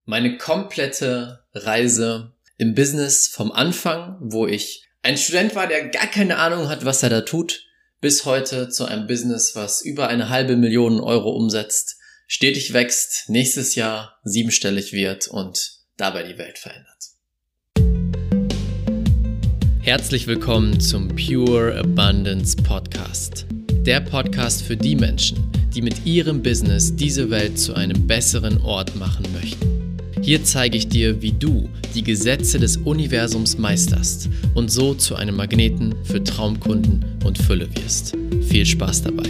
Meine komplette Reise im Business vom Anfang, wo ich ein Student war, der gar keine Ahnung hat, was er da tut, bis heute zu einem Business, was über 500.000 Euro umsetzt, stetig wächst, nächstes Jahr 7-stellig wird und dabei die Welt verändert. Herzlich willkommen zum Pure Abundance Podcast. Der Podcast für die Menschen, die mit ihrem Business diese Welt zu einem besseren Ort machen möchten. Hier zeige ich dir, wie du die Gesetze des Universums meisterst und so zu einem Magneten für Traumkunden und Fülle wirst. Viel Spaß dabei.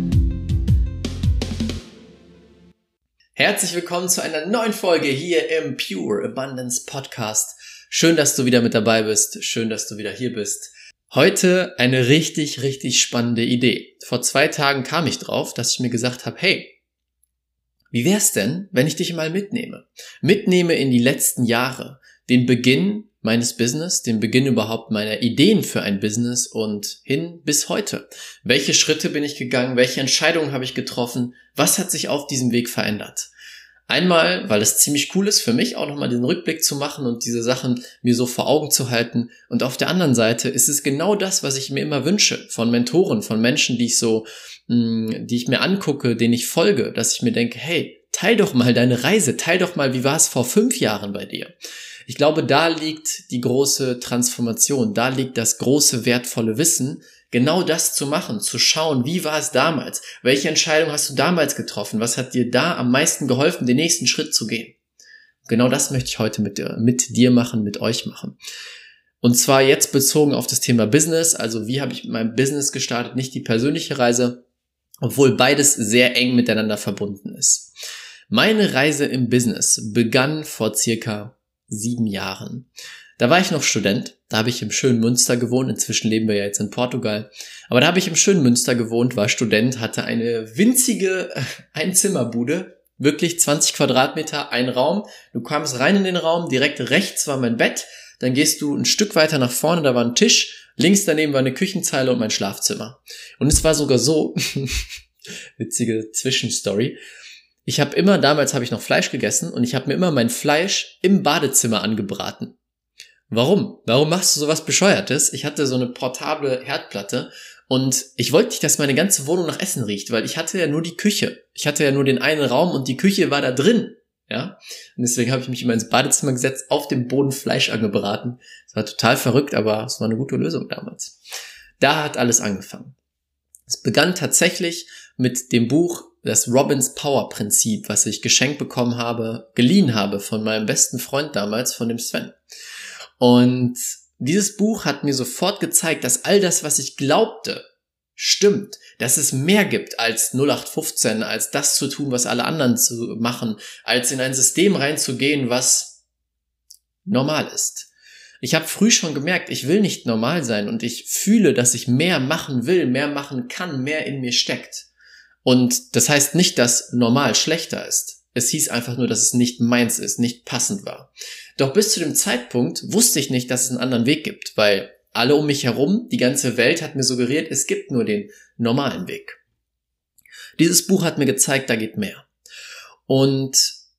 Herzlich willkommen zu einer neuen Folge hier im Pure Abundance Podcast. Schön, dass du wieder mit dabei bist. Schön, dass du wieder hier bist. Heute eine richtig spannende Idee. Vor 2 Tagen kam ich drauf, dass ich mir gesagt habe, hey, wie wär's denn, wenn ich dich mal mitnehme? Mitnehme in die letzten Jahre, den Beginn meines Business, den Beginn überhaupt meiner Ideen für ein Business und hin bis heute. Welche Schritte bin ich gegangen? Welche Entscheidungen habe ich getroffen? Was hat sich auf diesem Weg verändert? Einmal, weil es ziemlich cool ist für mich, auch nochmal den Rückblick zu machen und diese Sachen mir so vor Augen zu halten. Und auf der anderen Seite ist es genau das, was ich mir immer wünsche von Mentoren, von Menschen, die ich mir angucke, denen ich folge, dass ich mir denke, hey, teil doch mal deine Reise, teil doch mal, wie war es vor 5 Jahren bei dir? Ich glaube, da liegt die große Transformation, da liegt das große, wertvolle Wissen, genau das zu machen, zu schauen, wie war es damals? Welche Entscheidung hast du damals getroffen? Was hat dir da am meisten geholfen, den nächsten Schritt zu gehen? Genau das möchte ich heute mit dir machen, mit euch machen. Und zwar jetzt bezogen auf das Thema Business, also wie habe ich mein Business gestartet, nicht die persönliche Reise, obwohl beides sehr eng miteinander verbunden ist. Meine Reise im Business begann vor circa 7 Jahren. Da war ich noch Student, da habe ich im schönen Münster gewohnt, inzwischen leben wir ja jetzt in Portugal, aber da habe ich im schönen Münster gewohnt, war Student, hatte eine winzige Einzimmerbude, wirklich 20 Quadratmeter, ein Raum, du kamst rein in den Raum, direkt rechts war mein Bett, dann gehst du ein Stück weiter nach vorne, da war ein Tisch, links daneben war eine Küchenzeile und mein Schlafzimmer. Und es war sogar so, witzige Zwischenstory, damals habe ich noch Fleisch gegessen und ich habe mir immer mein Fleisch im Badezimmer angebraten. Warum? Warum machst du sowas Bescheuertes? Ich hatte so eine portable Herdplatte und ich wollte nicht, dass meine ganze Wohnung nach Essen riecht, weil ich hatte ja nur die Küche. Ich hatte ja nur den einen Raum und die Küche war da drin. Ja? Und deswegen habe ich mich immer ins Badezimmer gesetzt, auf dem Boden Fleisch angebraten. Das war total verrückt, aber es war eine gute Lösung damals. Da hat alles angefangen. Es begann tatsächlich mit dem Buch Das Robbins Power Prinzip, was ich geschenkt bekommen habe, geliehen habe von meinem besten Freund damals, von dem Sven. Und dieses Buch hat mir sofort gezeigt, dass all das, was ich glaubte, stimmt. Dass es mehr gibt als 0815, als das zu tun, was alle anderen zu machen, als in ein System reinzugehen, was normal ist. Ich habe früh schon gemerkt, ich will nicht normal sein und ich fühle, dass ich mehr machen will, mehr machen kann, mehr in mir steckt. Und das heißt nicht, dass normal schlechter ist. Es hieß einfach nur, dass es nicht meins ist, nicht passend war. Doch bis zu dem Zeitpunkt wusste ich nicht, dass es einen anderen Weg gibt, weil alle um mich herum, die ganze Welt hat mir suggeriert, es gibt nur den normalen Weg. Dieses Buch hat mir gezeigt, da geht mehr. Und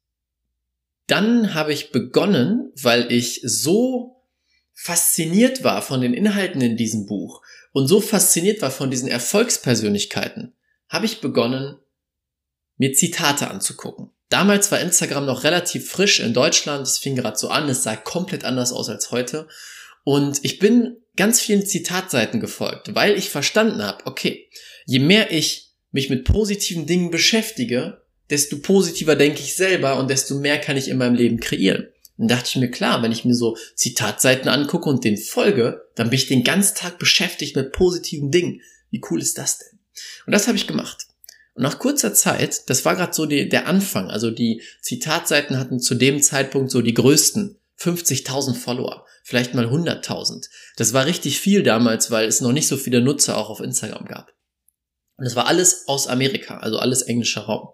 dann habe ich begonnen, weil ich so fasziniert war von den Inhalten in diesem Buch und so fasziniert war von diesen Erfolgspersönlichkeiten, habe ich begonnen, mir Zitate anzugucken. Damals war Instagram noch relativ frisch in Deutschland, es fing gerade so an, es sah komplett anders aus als heute und ich bin ganz vielen Zitatseiten gefolgt, weil ich verstanden habe, okay, je mehr ich mich mit positiven Dingen beschäftige, desto positiver denke ich selber und desto mehr kann ich in meinem Leben kreieren. Dann dachte ich mir, klar, wenn ich mir so Zitatseiten angucke und denen folge, dann bin ich den ganzen Tag beschäftigt mit positiven Dingen. Wie cool ist das denn? Und das habe ich gemacht. Und nach kurzer Zeit, das war gerade so der Anfang, also die Zitatseiten hatten zu dem Zeitpunkt so die größten 50.000 Follower, vielleicht mal 100.000. Das war richtig viel damals, weil es noch nicht so viele Nutzer auch auf Instagram gab. Und das war alles aus Amerika, also alles englischer Raum.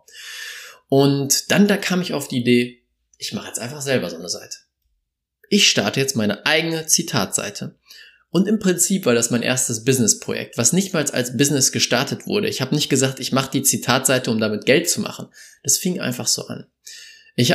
Und dann da kam ich auf die Idee, ich mache jetzt einfach selber so eine Seite. Ich starte jetzt meine eigene Zitatseite. Und im Prinzip war das mein erstes Business-Projekt, was nicht mal als Business gestartet wurde. Ich habe nicht gesagt, ich mache die Zitatseite, um damit Geld zu machen. Das fing einfach so an. Ich habe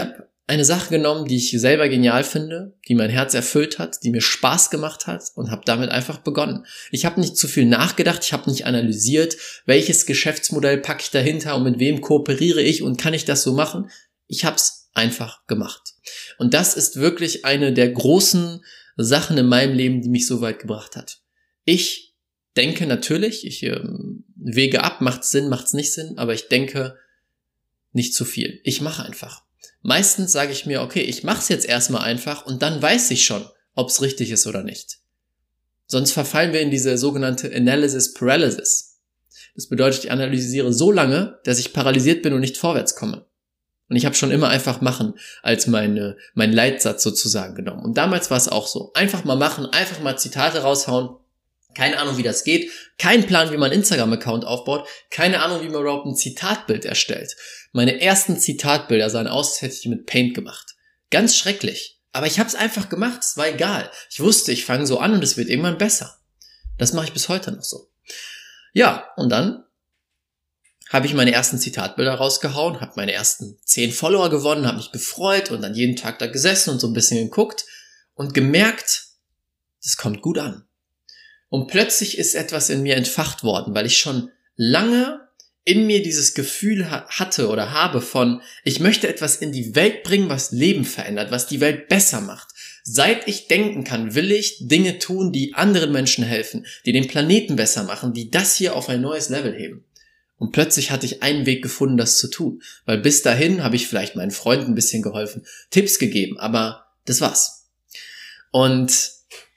eine Sache genommen, die ich selber genial finde, die mein Herz erfüllt hat, die mir Spaß gemacht hat und habe damit einfach begonnen. Ich habe nicht zu viel nachgedacht, ich habe nicht analysiert, welches Geschäftsmodell packe ich dahinter und mit wem kooperiere ich und kann ich das so machen. Ich habe es einfach gemacht. Und das ist wirklich eine der großen Sachen in meinem Leben, die mich so weit gebracht hat. Ich denke natürlich, ich wege ab, macht's Sinn, macht's nicht Sinn, aber ich denke nicht zu viel. Ich mache einfach. Meistens sage ich mir, okay, ich mache es jetzt erstmal einfach und dann weiß ich schon, ob es richtig ist oder nicht. Sonst verfallen wir in diese sogenannte Analysis Paralysis. Das bedeutet, ich analysiere so lange, dass ich paralysiert bin und nicht vorwärts komme. Und ich habe schon immer einfach machen als mein Leitsatz sozusagen genommen. Und damals war es auch so. Einfach mal machen, einfach mal Zitate raushauen. Keine Ahnung, wie das geht. Kein Plan, wie man einen Instagram-Account aufbaut. Keine Ahnung, wie man überhaupt ein Zitatbild erstellt. Meine ersten Zitatbilder sahen aus, als hätte ich mit Paint gemacht. Ganz schrecklich. Aber ich habe es einfach gemacht. Es war egal. Ich wusste, ich fange so an und es wird irgendwann besser. Das mache ich bis heute noch so. Ja, und dann habe ich meine ersten Zitatbilder rausgehauen, habe meine ersten 10 Follower gewonnen, habe mich gefreut und dann jeden Tag da gesessen und so ein bisschen geguckt und gemerkt, das kommt gut an. Und plötzlich ist etwas in mir entfacht worden, weil ich schon lange in mir dieses Gefühl hatte oder habe von, ich möchte etwas in die Welt bringen, was Leben verändert, was die Welt besser macht. Seit ich denken kann, will ich Dinge tun, die anderen Menschen helfen, die den Planeten besser machen, die das hier auf ein neues Level heben. Und plötzlich hatte ich einen Weg gefunden, das zu tun. Weil bis dahin habe ich vielleicht meinen Freunden ein bisschen geholfen, Tipps gegeben, aber das war's. Und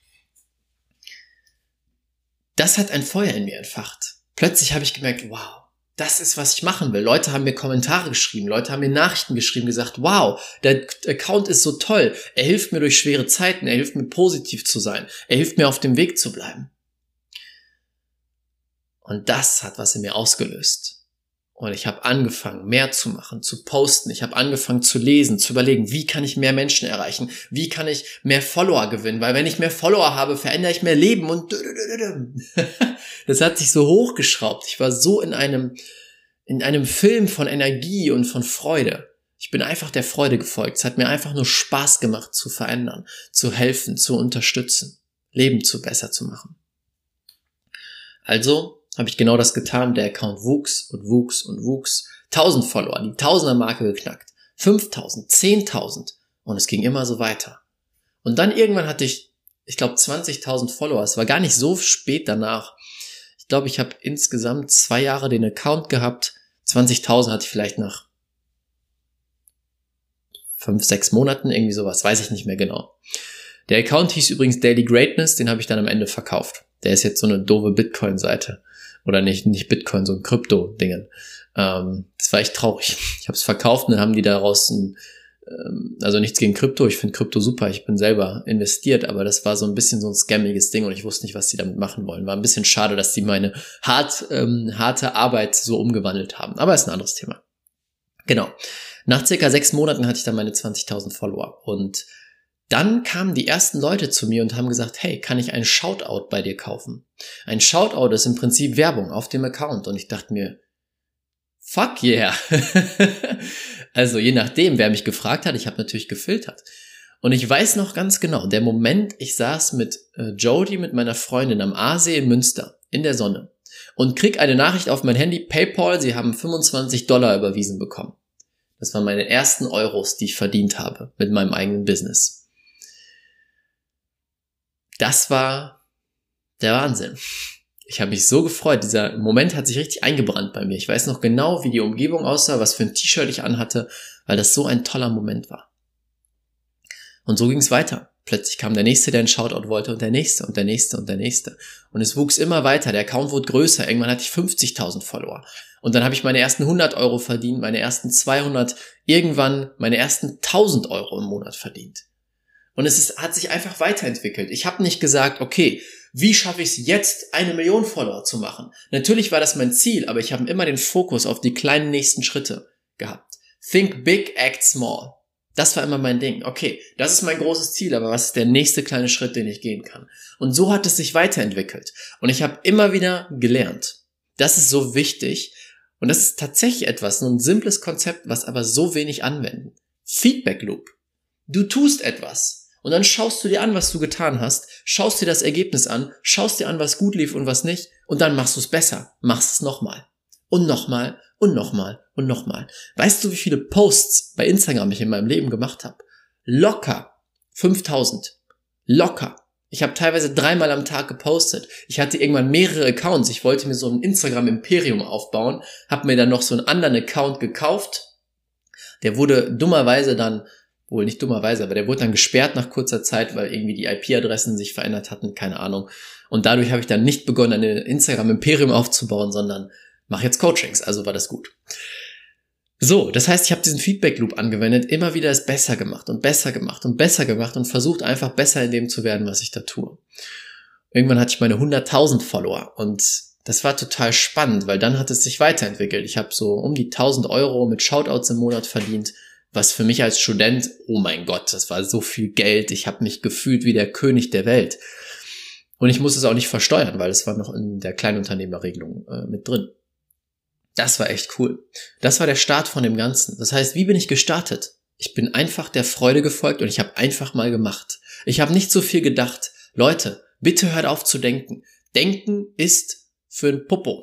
das hat ein Feuer in mir entfacht. Plötzlich habe ich gemerkt, wow, das ist, was ich machen will. Leute haben mir Kommentare geschrieben, Leute haben mir Nachrichten geschrieben, gesagt, wow, der Account ist so toll. Er hilft mir durch schwere Zeiten, er hilft mir positiv zu sein, er hilft mir auf dem Weg zu bleiben. Und das hat was in mir ausgelöst. Und ich habe angefangen, mehr zu machen, zu posten. Ich habe angefangen zu lesen, zu überlegen, wie kann ich mehr Menschen erreichen? Wie kann ich mehr Follower gewinnen? Weil wenn ich mehr Follower habe, verändere ich mehr Leben. Und das hat sich so hochgeschraubt. Ich war so in einem Film von Energie und von Freude. Ich bin einfach der Freude gefolgt. Es hat mir einfach nur Spaß gemacht, zu verändern, zu helfen, zu unterstützen, Leben besser zu machen. Also habe ich genau das getan. Der Account wuchs und wuchs und wuchs. 1000 Follower, die 1000er-Marke geknackt. 5000, 10.000. Und es ging immer so weiter. Und dann irgendwann hatte ich glaube 20.000 Follower. Es war gar nicht so spät danach. Ich glaube, ich habe insgesamt 2 Jahre den Account gehabt. 20.000 hatte ich vielleicht nach 5, 6 Monaten, irgendwie sowas. Weiß ich nicht mehr genau. Der Account hieß übrigens Daily Greatness. Den habe ich dann am Ende verkauft. Der ist jetzt so eine doofe Bitcoin-Seite. Oder nicht Bitcoin, so ein Krypto-Dingen. Das war echt traurig. Ich habe es verkauft und dann haben die daraus also nichts gegen Krypto, ich finde Krypto super, ich bin selber investiert, aber das war so ein bisschen so ein scammiges Ding und ich wusste nicht, was die damit machen wollen. War ein bisschen schade, dass die meine harte Arbeit so umgewandelt haben. Aber ist ein anderes Thema. Genau. Nach circa 6 Monaten hatte ich dann meine 20.000 Follower und dann kamen die ersten Leute zu mir und haben gesagt, hey, kann ich einen Shoutout bei dir kaufen? Ein Shoutout ist im Prinzip Werbung auf dem Account. Und ich dachte mir, fuck yeah. Also je nachdem, wer mich gefragt hat, ich habe natürlich gefiltert. Und ich weiß noch ganz genau, der Moment, ich saß mit Jody, mit meiner Freundin am Aasee in Münster, in der Sonne. Und krieg eine Nachricht auf mein Handy, PayPal, sie haben $25 überwiesen bekommen. Das waren meine ersten Euros, die ich verdient habe mit meinem eigenen Business. Das war der Wahnsinn. Ich habe mich so gefreut. Dieser Moment hat sich richtig eingebrannt bei mir. Ich weiß noch genau, wie die Umgebung aussah, was für ein T-Shirt ich anhatte, weil das so ein toller Moment war. Und so ging es weiter. Plötzlich kam der Nächste, der einen Shoutout wollte und der Nächste und der Nächste und der Nächste. Und es wuchs immer weiter. Der Account wurde größer. Irgendwann hatte ich 50.000 Follower. Und dann habe ich meine ersten 100 Euro verdient, meine ersten 200, irgendwann meine ersten 1.000 Euro im Monat verdient. Und hat sich einfach weiterentwickelt. Ich habe nicht gesagt, okay, wie schaffe ich es jetzt, 1 Million Follower zu machen? Natürlich war das mein Ziel, aber ich habe immer den Fokus auf die kleinen nächsten Schritte gehabt. Think big, act small. Das war immer mein Ding. Okay, das ist mein großes Ziel, aber was ist der nächste kleine Schritt, den ich gehen kann? Und so hat es sich weiterentwickelt. Und ich habe immer wieder gelernt. Das ist so wichtig. Und das ist tatsächlich etwas, so ein simples Konzept, was aber so wenig anwenden. Feedback Loop. Du tust etwas und dann schaust du dir an, was du getan hast, schaust dir das Ergebnis an, schaust dir an, was gut lief und was nicht und dann machst du es besser, machst es nochmal und nochmal und nochmal und nochmal. Weißt du, wie viele Posts bei Instagram ich in meinem Leben gemacht habe? Locker 5000. Locker. Ich habe teilweise 3-mal am Tag gepostet. Ich hatte irgendwann mehrere Accounts. Ich wollte mir so ein Instagram-Imperium aufbauen, habe mir dann noch so einen anderen Account gekauft. Der wurde dummerweise dann, wohl nicht dummerweise, aber der wurde dann gesperrt nach kurzer Zeit, weil irgendwie die IP-Adressen sich verändert hatten, keine Ahnung. Und dadurch habe ich dann nicht begonnen, ein Instagram-Imperium aufzubauen, sondern mache jetzt Coachings, also war das gut. So, das heißt, ich habe diesen Feedback-Loop angewendet, immer wieder es besser gemacht und besser gemacht und besser gemacht und versucht einfach besser in dem zu werden, was ich da tue. Irgendwann hatte ich meine 100.000 Follower und das war total spannend, weil dann hat es sich weiterentwickelt. Ich habe so um die 1.000 € mit Shoutouts im Monat verdient, was für mich als Student, oh mein Gott, das war so viel Geld. Ich habe mich gefühlt wie der König der Welt. Und ich musste es auch nicht versteuern, weil es war noch in der Kleinunternehmerregelung mit drin. Das war echt cool. Das war der Start von dem Ganzen. Das heißt, wie bin ich gestartet? Ich bin einfach der Freude gefolgt und ich habe einfach mal gemacht. Ich habe nicht so viel gedacht. Leute, bitte hört auf zu denken. Denken ist für ein Popo.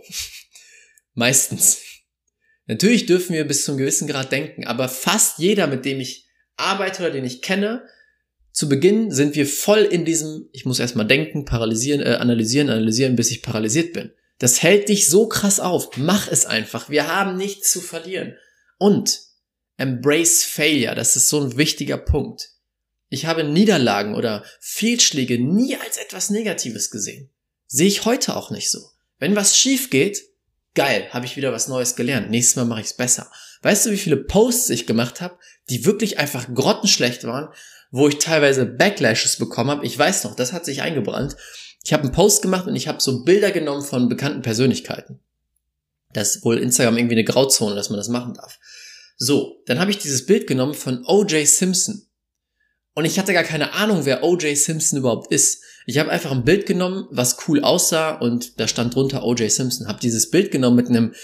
Meistens. Natürlich dürfen wir bis zu einem gewissen Grad denken, aber fast jeder, mit dem ich arbeite oder den ich kenne, zu Beginn sind wir voll in diesem, ich muss erstmal denken, analysieren, bis ich paralysiert bin. Das hält dich so krass auf. Mach es einfach. Wir haben nichts zu verlieren. Und embrace failure. Das ist so ein wichtiger Punkt. Ich habe Niederlagen oder Fehlschläge nie als etwas Negatives gesehen. Sehe ich heute auch nicht so. Wenn was schief geht, geil, habe ich wieder was Neues gelernt. Nächstes Mal mache ich es besser. Weißt du, wie viele Posts ich gemacht habe, die wirklich einfach grottenschlecht waren, wo ich teilweise Backlashes bekommen habe? Ich weiß noch, das hat sich eingebrannt. Ich habe einen Post gemacht und ich habe so Bilder genommen von bekannten Persönlichkeiten. Das ist wohl Instagram irgendwie eine Grauzone, dass man das machen darf. So, dann habe ich dieses Bild genommen von O.J. Simpson. Und ich hatte gar keine Ahnung, wer O.J. Simpson überhaupt ist. Ich habe einfach ein Bild genommen, was cool aussah und da stand drunter O.J. Simpson. Habe dieses Bild genommen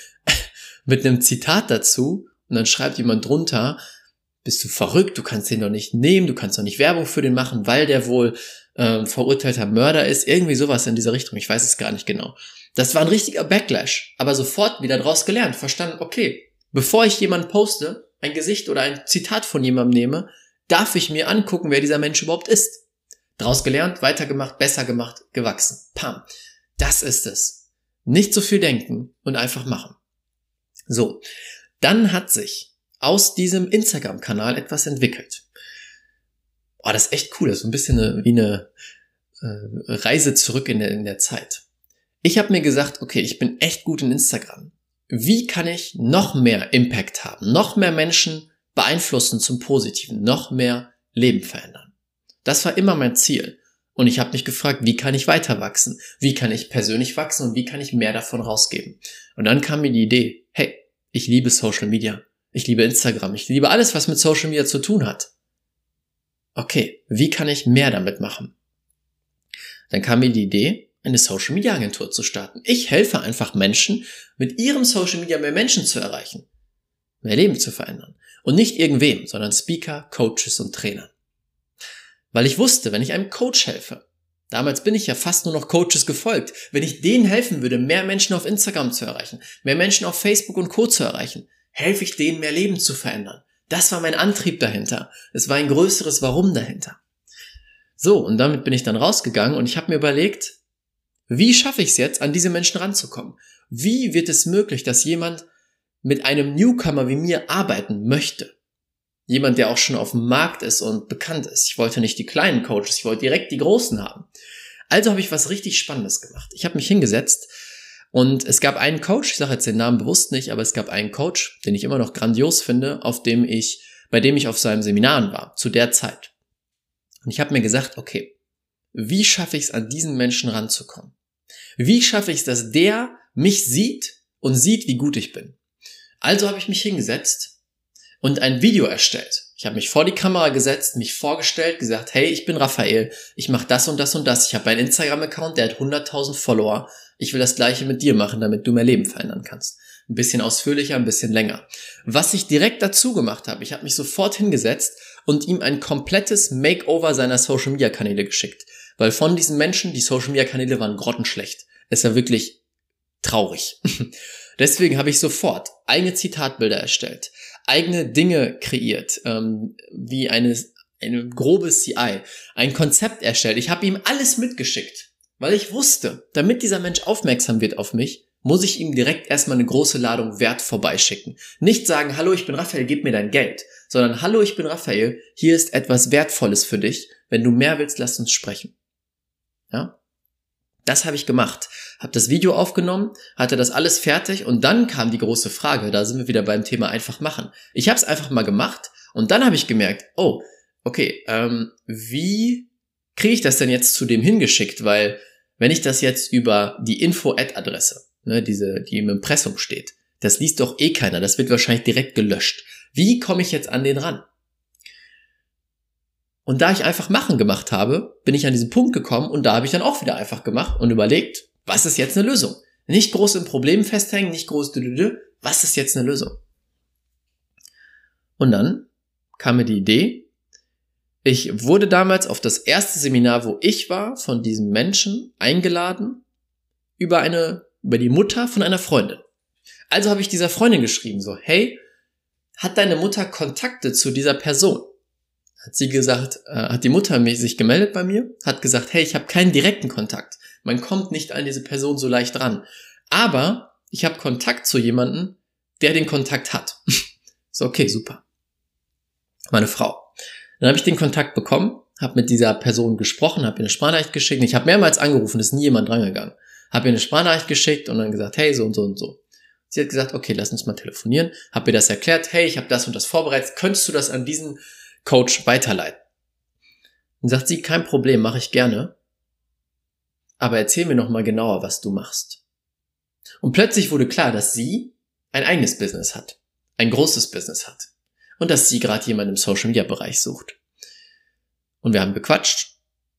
mit einem Zitat dazu und dann schreibt jemand drunter: Bist du verrückt? Du kannst den doch nicht nehmen, du kannst doch nicht Werbung für den machen, weil der wohl verurteilter Mörder ist. Irgendwie sowas in dieser Richtung. Ich weiß es gar nicht genau. Das war ein richtiger Backlash, aber sofort wieder draus gelernt, verstanden, okay, bevor ich jemanden poste, ein Gesicht oder ein Zitat von jemandem nehme, darf ich mir angucken, wer dieser Mensch überhaupt ist. Draus gelernt, weitergemacht, besser gemacht, gewachsen. Pam. Das ist es. Nicht so viel denken und einfach machen. So, dann hat sich aus diesem Instagram-Kanal etwas entwickelt. Oh, das ist echt cool. Das ist so ein bisschen wie eine Reise zurück in der Zeit. Ich habe mir gesagt, okay, ich bin echt gut in Instagram. Wie kann ich noch mehr Impact haben, noch mehr Menschen beeinflussen zum Positiven, noch mehr Leben verändern? Das war immer mein Ziel. Und ich habe mich gefragt, wie kann ich weiter wachsen? Wie kann ich persönlich wachsen und wie kann ich mehr davon rausgeben? Und dann kam mir die Idee, hey, ich liebe Social Media. Ich liebe Instagram. Ich liebe alles, was mit Social Media zu tun hat. Okay, wie kann ich mehr damit machen? Dann kam mir die Idee, eine Social Media Agentur zu starten. Ich helfe einfach Menschen, mit ihrem Social Media mehr Menschen zu erreichen, mehr Leben zu verändern. Und nicht irgendwem, sondern Speaker, Coaches und Trainern. Weil ich wusste, wenn ich einem Coach helfe, damals bin ich ja fast nur noch Coaches gefolgt, wenn ich denen helfen würde, mehr Menschen auf Instagram zu erreichen, mehr Menschen auf Facebook und Co. zu erreichen, helfe ich denen, mehr Leben zu verändern. Das war mein Antrieb dahinter. Es war ein größeres Warum dahinter. So, und damit bin ich dann rausgegangen und ich habe mir überlegt, wie schaffe ich es jetzt, an diese Menschen ranzukommen? Wie wird es möglich, dass jemand mit einem Newcomer wie mir arbeiten möchte? Jemand, der auch schon auf dem Markt ist und bekannt ist. Ich wollte nicht die kleinen Coaches, ich wollte direkt die großen haben. Also habe ich was richtig Spannendes gemacht. Ich habe mich hingesetzt und es gab einen Coach, ich sage jetzt den Namen bewusst nicht, aber es gab einen Coach, den ich immer noch grandios finde, bei dem ich auf seinem Seminaren war, zu der Zeit. Und ich habe mir gesagt, okay, wie schaffe ich es, an diesen Menschen ranzukommen? Wie schaffe ich es, dass der mich sieht und sieht, wie gut ich bin? Also habe ich mich hingesetzt und ein Video erstellt. Ich habe mich vor die Kamera gesetzt, mich vorgestellt, gesagt, hey, ich bin Raphael, ich mache das und das und das. Ich habe einen Instagram-Account, der hat 100.000 Follower. Ich will das Gleiche mit dir machen, damit du mehr Leben verändern kannst. Ein bisschen ausführlicher, ein bisschen länger. Was ich direkt dazu gemacht habe, ich habe mich sofort hingesetzt und ihm ein komplettes Makeover seiner Social-Media-Kanäle geschickt. Weil von diesen Menschen, die Social-Media-Kanäle waren grottenschlecht. Es war wirklich traurig. Deswegen habe ich sofort eigene Zitatbilder erstellt, eigene Dinge kreiert, wie eine grobe CI, ein Konzept erstellt. Ich habe ihm alles mitgeschickt, weil ich wusste, damit dieser Mensch aufmerksam wird auf mich, muss ich ihm direkt erstmal eine große Ladung Wert vorbeischicken. Nicht sagen, hallo, ich bin Raphael, gib mir dein Geld, sondern hallo, ich bin Raphael, hier ist etwas Wertvolles für dich. Wenn du mehr willst, lass uns sprechen. Ja? Das habe ich gemacht. Habe das Video aufgenommen, hatte das alles fertig und dann kam die große Frage, da sind wir wieder beim Thema einfach machen. Ich habe es einfach mal gemacht und dann habe ich gemerkt, oh, okay, wie kriege ich das denn jetzt zu dem hingeschickt? Weil wenn ich das jetzt über die Info-Ad-Adresse, ne, die im Impressum steht, das liest doch eh keiner, das wird wahrscheinlich direkt gelöscht. Wie komme ich jetzt an den ran? Und da ich einfach machen gemacht habe, bin ich an diesen Punkt gekommen und da habe ich dann auch wieder einfach gemacht und überlegt, was ist jetzt eine Lösung? Nicht groß im Problem festhängen, nicht groß, was ist jetzt eine Lösung? Und dann kam mir die Idee, ich wurde damals auf das erste Seminar, wo ich war, von diesem Menschen eingeladen, über die Mutter von einer Freundin. Also habe ich dieser Freundin geschrieben, so, hey, hat deine Mutter Kontakte zu dieser Person? Hat sie gesagt, hat die Mutter sich gemeldet bei mir, hat gesagt, hey, ich habe keinen direkten Kontakt. Man kommt nicht an diese Person so leicht ran. Aber ich habe Kontakt zu jemandem, der den Kontakt hat. So, okay, super. Meine Frau. Dann habe ich den Kontakt bekommen, habe mit dieser Person gesprochen, habe ihr eine Sprachnachricht geschickt. Ich habe mehrmals angerufen, ist nie jemand rangegangen. Habe ihr eine Sprachnachricht geschickt und dann gesagt, hey, so und so und so. Sie hat gesagt, okay, lass uns mal telefonieren. Habe ihr das erklärt, hey, ich habe das und das vorbereitet. Könntest du das an diesen Coach weiterleiten? Dann sagt sie, kein Problem, mache ich gerne. Aber erzähl mir noch mal genauer, was du machst. Und plötzlich wurde klar, dass sie ein eigenes Business hat. Ein großes Business hat. Und dass sie gerade jemanden im Social-Media-Bereich sucht. Und wir haben gequatscht.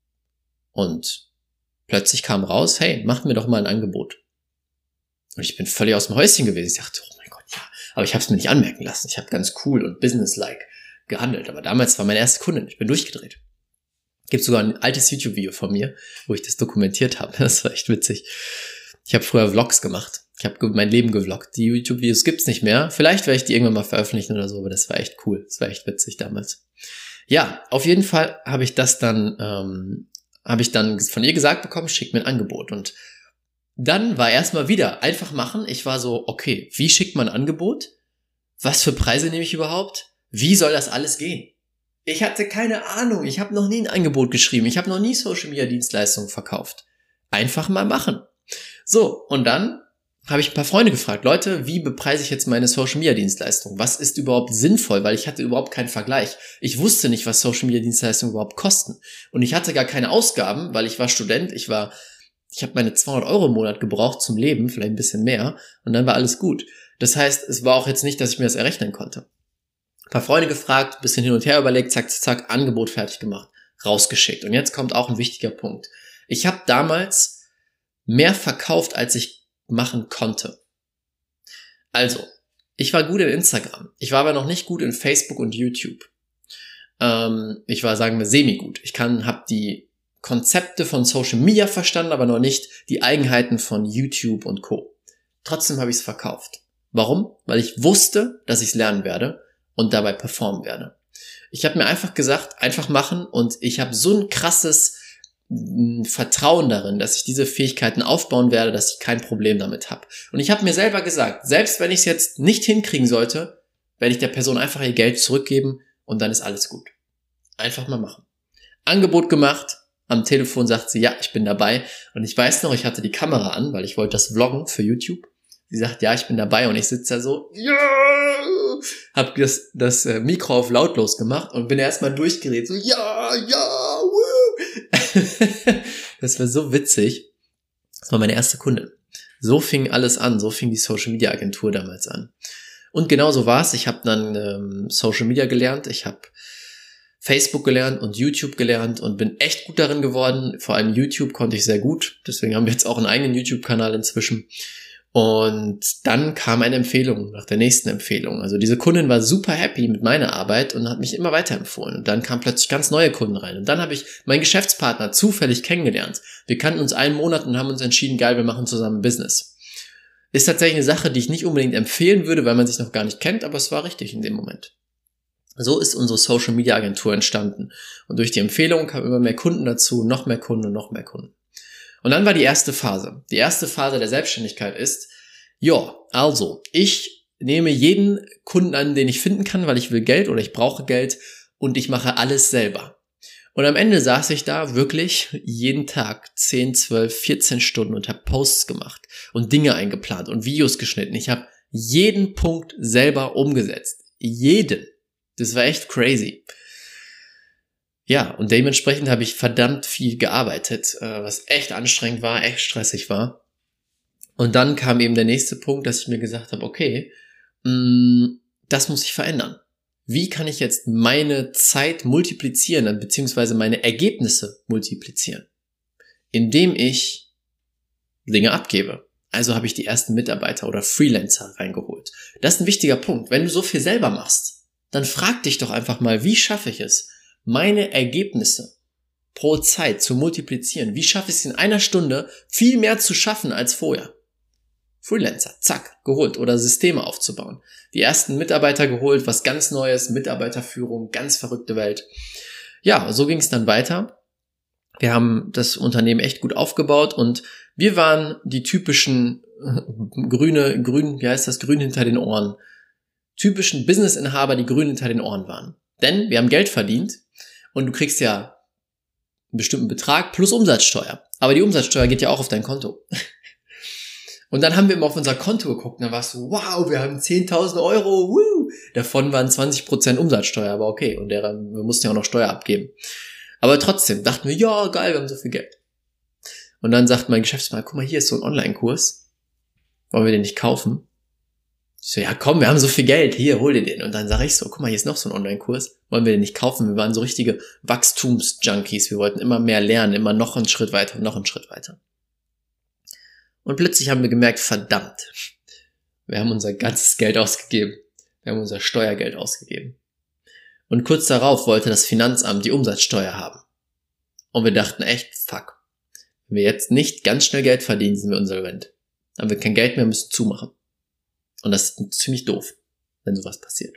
Und plötzlich kam raus, hey, mach mir doch mal ein Angebot. Und ich bin völlig aus dem Häuschen gewesen. Ich dachte, oh mein Gott, ja. Aber ich habe es mir nicht anmerken lassen. Ich habe ganz cool und businesslike gehandelt. Aber damals war meine erste Kundin. Ich bin durchgedreht. Gibt sogar ein altes YouTube-Video von mir, wo ich das dokumentiert habe. Das war echt witzig. Ich habe früher Vlogs gemacht. Ich habe mein Leben gevloggt. Die YouTube-Videos gibt's nicht mehr. Vielleicht werde ich die irgendwann mal veröffentlichen oder so, aber das war echt cool. Das war echt witzig damals. Ja, auf jeden Fall habe ich dann von ihr gesagt bekommen, schick mir ein Angebot. Und dann war erstmal wieder einfach machen. Ich war so, okay, wie schickt man ein Angebot? Was für Preise nehme ich überhaupt? Wie soll das alles gehen? Ich hatte keine Ahnung. Ich habe noch nie ein Angebot geschrieben. Ich habe noch nie Social-Media-Dienstleistungen verkauft. Einfach mal machen. So, und dann habe ich ein paar Freunde gefragt, Leute, wie bepreise ich jetzt meine Social-Media-Dienstleistung? Was ist überhaupt sinnvoll? Weil ich hatte überhaupt keinen Vergleich. Ich wusste nicht, was Social-Media-Dienstleistungen überhaupt kosten. Und ich hatte gar keine Ausgaben, weil ich war Student. Ich habe meine 200 € im Monat gebraucht zum Leben, vielleicht ein bisschen mehr. Und dann war alles gut. Das heißt, es war auch jetzt nicht, dass ich mir das errechnen konnte. Ein paar Freunde gefragt, bisschen hin und her überlegt, zack, zack, Angebot fertig gemacht, rausgeschickt. Und jetzt kommt auch ein wichtiger Punkt. Ich habe damals mehr verkauft, als ich machen konnte. Also, ich war gut in Instagram. Ich war aber noch nicht gut in Facebook und YouTube. Ich war, sagen wir, semi-gut. Habe die Konzepte von Social Media verstanden, aber noch nicht die Eigenheiten von YouTube und Co. Trotzdem habe ich es verkauft. Warum? Weil ich wusste, dass ich es lernen werde und dabei performen werde. Ich habe mir einfach gesagt, einfach machen, und ich habe so ein krasses Vertrauen darin, dass ich diese Fähigkeiten aufbauen werde, dass ich kein Problem damit habe. Und ich habe mir selber gesagt, selbst wenn ich es jetzt nicht hinkriegen sollte, werde ich der Person einfach ihr Geld zurückgeben und dann ist alles gut. Einfach mal machen. Angebot gemacht, am Telefon sagt sie, ja, ich bin dabei. Und ich weiß noch, ich hatte die Kamera an, weil ich wollte das vloggen für YouTube. Sie sagt, ja, ich bin dabei, und ich sitze da so, ja, hab das Mikro auf lautlos gemacht und bin erstmal durchgedreht, so, ja, woo. Das war so witzig. Das war meine erste Kundin. So fing alles an, so fing die Social Media Agentur damals an. Und genau so war es. Ich habe dann Social Media gelernt, ich habe Facebook gelernt und YouTube gelernt und bin echt gut darin geworden. Vor allem YouTube konnte ich sehr gut. Deswegen haben wir jetzt auch einen eigenen YouTube-Kanal inzwischen. Und dann kam eine Empfehlung nach der nächsten Empfehlung. Also diese Kundin war super happy mit meiner Arbeit und hat mich immer weiterempfohlen. Und dann kamen plötzlich ganz neue Kunden rein. Und dann habe ich meinen Geschäftspartner zufällig kennengelernt. Wir kannten uns einen Monat und haben uns entschieden, geil, wir machen zusammen ein Business. Ist tatsächlich eine Sache, die ich nicht unbedingt empfehlen würde, weil man sich noch gar nicht kennt, aber es war richtig in dem Moment. So ist unsere Social Media Agentur entstanden. Und durch die Empfehlung kamen immer mehr Kunden dazu, noch mehr Kunden und noch mehr Kunden. Und dann war die erste Phase. Die erste Phase der Selbstständigkeit ist, also, ich nehme jeden Kunden an, den ich finden kann, weil ich will Geld oder ich brauche Geld und ich mache alles selber. Und am Ende saß ich da wirklich jeden Tag 10, 12, 14 Stunden und habe Posts gemacht und Dinge eingeplant und Videos geschnitten. Ich habe jeden Punkt selber umgesetzt. Jeden. Das war echt crazy. Ja, und dementsprechend habe ich verdammt viel gearbeitet, was echt anstrengend war, echt stressig war. Und dann kam eben der nächste Punkt, dass ich mir gesagt habe, okay, das muss ich verändern. Wie kann ich jetzt meine Zeit multiplizieren, beziehungsweise meine Ergebnisse multiplizieren? Indem ich Dinge abgebe. Also habe ich die ersten Mitarbeiter oder Freelancer reingeholt. Das ist ein wichtiger Punkt. Wenn du so viel selber machst, dann frag dich doch einfach mal, wie schaffe ich es, meine Ergebnisse pro Zeit zu multiplizieren? Wie schaffe ich es in einer Stunde viel mehr zu schaffen als vorher? Freelancer, zack, geholt oder Systeme aufzubauen. Die ersten Mitarbeiter geholt, was ganz Neues, Mitarbeiterführung, ganz verrückte Welt. Ja, so ging es dann weiter. Wir haben das Unternehmen echt gut aufgebaut und wir waren die typischen grün hinter den Ohren. Typischen Businessinhaber, die grün hinter den Ohren waren. Denn wir haben Geld verdient und du kriegst ja einen bestimmten Betrag plus Umsatzsteuer. Aber die Umsatzsteuer geht ja auch auf dein Konto. Und dann haben wir immer auf unser Konto geguckt und dann war es so, wow, wir haben 10.000 Euro, woo! Davon waren 20% Umsatzsteuer, aber okay. Und wir mussten ja auch noch Steuer abgeben. Aber trotzdem dachten wir, ja, geil, wir haben so viel Geld. Und dann sagt mein Geschäftsmann, guck mal, hier ist so ein Online-Kurs. Wollen wir den nicht kaufen? Ich so, ja komm, wir haben so viel Geld, hier, hol dir den. Und dann sage ich so, guck mal, hier ist noch so ein Online-Kurs. Wollen wir den nicht kaufen? Wir waren so richtige Wachstums-Junkies. Wir wollten immer mehr lernen, immer noch einen Schritt weiter und noch einen Schritt weiter. Und plötzlich haben wir gemerkt, verdammt, wir haben unser ganzes Geld ausgegeben. Wir haben unser Steuergeld ausgegeben. Und kurz darauf wollte das Finanzamt die Umsatzsteuer haben. Und wir dachten echt, fuck. Wenn wir jetzt nicht ganz schnell Geld verdienen, sind wir insolvent. Haben wir kein Geld mehr, müssen zumachen. Und das ist ziemlich doof, wenn sowas passiert.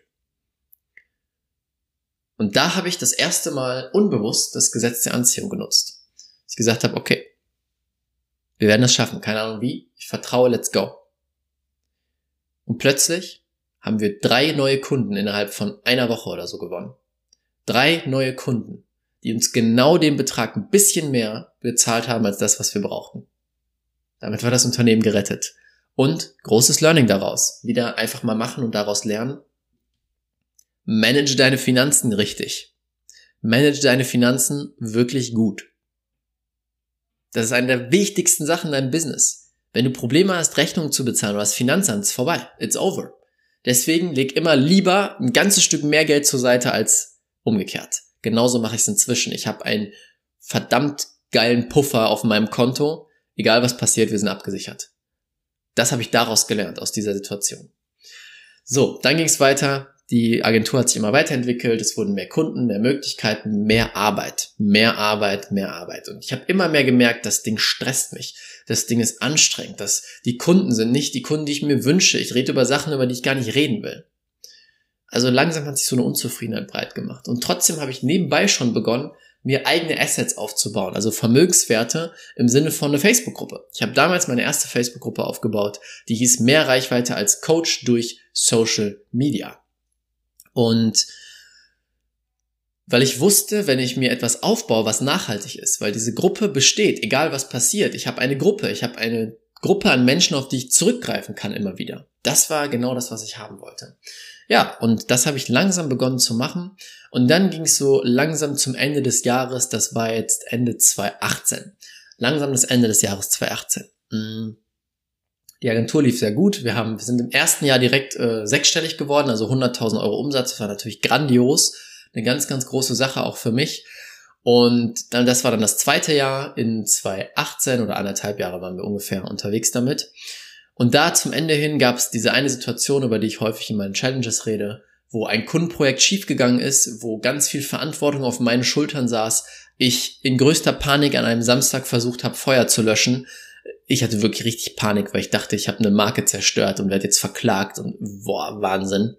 Und da habe ich das erste Mal unbewusst das Gesetz der Anziehung genutzt. Dass ich gesagt habe, okay, wir werden das schaffen, keine Ahnung wie, ich vertraue, let's go. Und plötzlich haben wir 3 neue Kunden innerhalb von einer Woche oder so gewonnen. 3 neue Kunden, die uns genau den Betrag ein bisschen mehr bezahlt haben als das, was wir brauchten. Damit war das Unternehmen gerettet. Und großes Learning daraus. Wieder einfach mal machen und daraus lernen. Manage deine Finanzen richtig. Manage deine Finanzen wirklich gut. Das ist eine der wichtigsten Sachen in deinem Business. Wenn du Probleme hast, Rechnungen zu bezahlen oder das Finanzamt, ist vorbei. It's over. Deswegen leg immer lieber ein ganzes Stück mehr Geld zur Seite als umgekehrt. Genauso mache ich es inzwischen. Ich habe einen verdammt geilen Puffer auf meinem Konto. Egal was passiert, wir sind abgesichert. Das habe ich daraus gelernt, aus dieser Situation. So, dann ging es weiter. Die Agentur hat sich immer weiterentwickelt. Es wurden mehr Kunden, mehr Möglichkeiten, mehr Arbeit. Mehr Arbeit, mehr Arbeit. Und ich habe immer mehr gemerkt, das Ding stresst mich. Das Ding ist anstrengend. Die Kunden sind nicht die Kunden, die ich mir wünsche. Ich rede über Sachen, über die ich gar nicht reden will. Also langsam hat sich so eine Unzufriedenheit breit gemacht. Und trotzdem habe ich nebenbei schon begonnen, mir eigene Assets aufzubauen, also Vermögenswerte im Sinne von einer Facebook-Gruppe. Ich habe damals meine erste Facebook-Gruppe aufgebaut, die hieß Mehr Reichweite als Coach durch Social Media. Und weil ich wusste, wenn ich mir etwas aufbaue, was nachhaltig ist, weil diese Gruppe besteht, egal was passiert, ich habe eine Gruppe an Menschen, auf die ich zurückgreifen kann immer wieder. Das war genau das, was ich haben wollte. Ja, und das habe ich langsam begonnen zu machen. Und dann ging es so langsam zum Ende des Jahres, das war jetzt Ende 2018. Langsam das Ende des Jahres 2018. Die Agentur lief sehr gut. Wir sind im ersten Jahr direkt sechsstellig geworden, also 100.000 Euro Umsatz. Das war natürlich grandios. Eine ganz, ganz große Sache auch für mich. Und dann, das war dann das zweite Jahr in 2018 oder 1,5 Jahre waren wir ungefähr unterwegs damit. Und da zum Ende hin gab es diese eine Situation, über die ich häufig in meinen Challenges rede, wo ein Kundenprojekt schiefgegangen ist, wo ganz viel Verantwortung auf meinen Schultern saß, ich in größter Panik an einem Samstag versucht habe, Feuer zu löschen. Ich hatte wirklich richtig Panik, weil ich dachte, ich habe eine Marke zerstört und werde jetzt verklagt und Wahnsinn.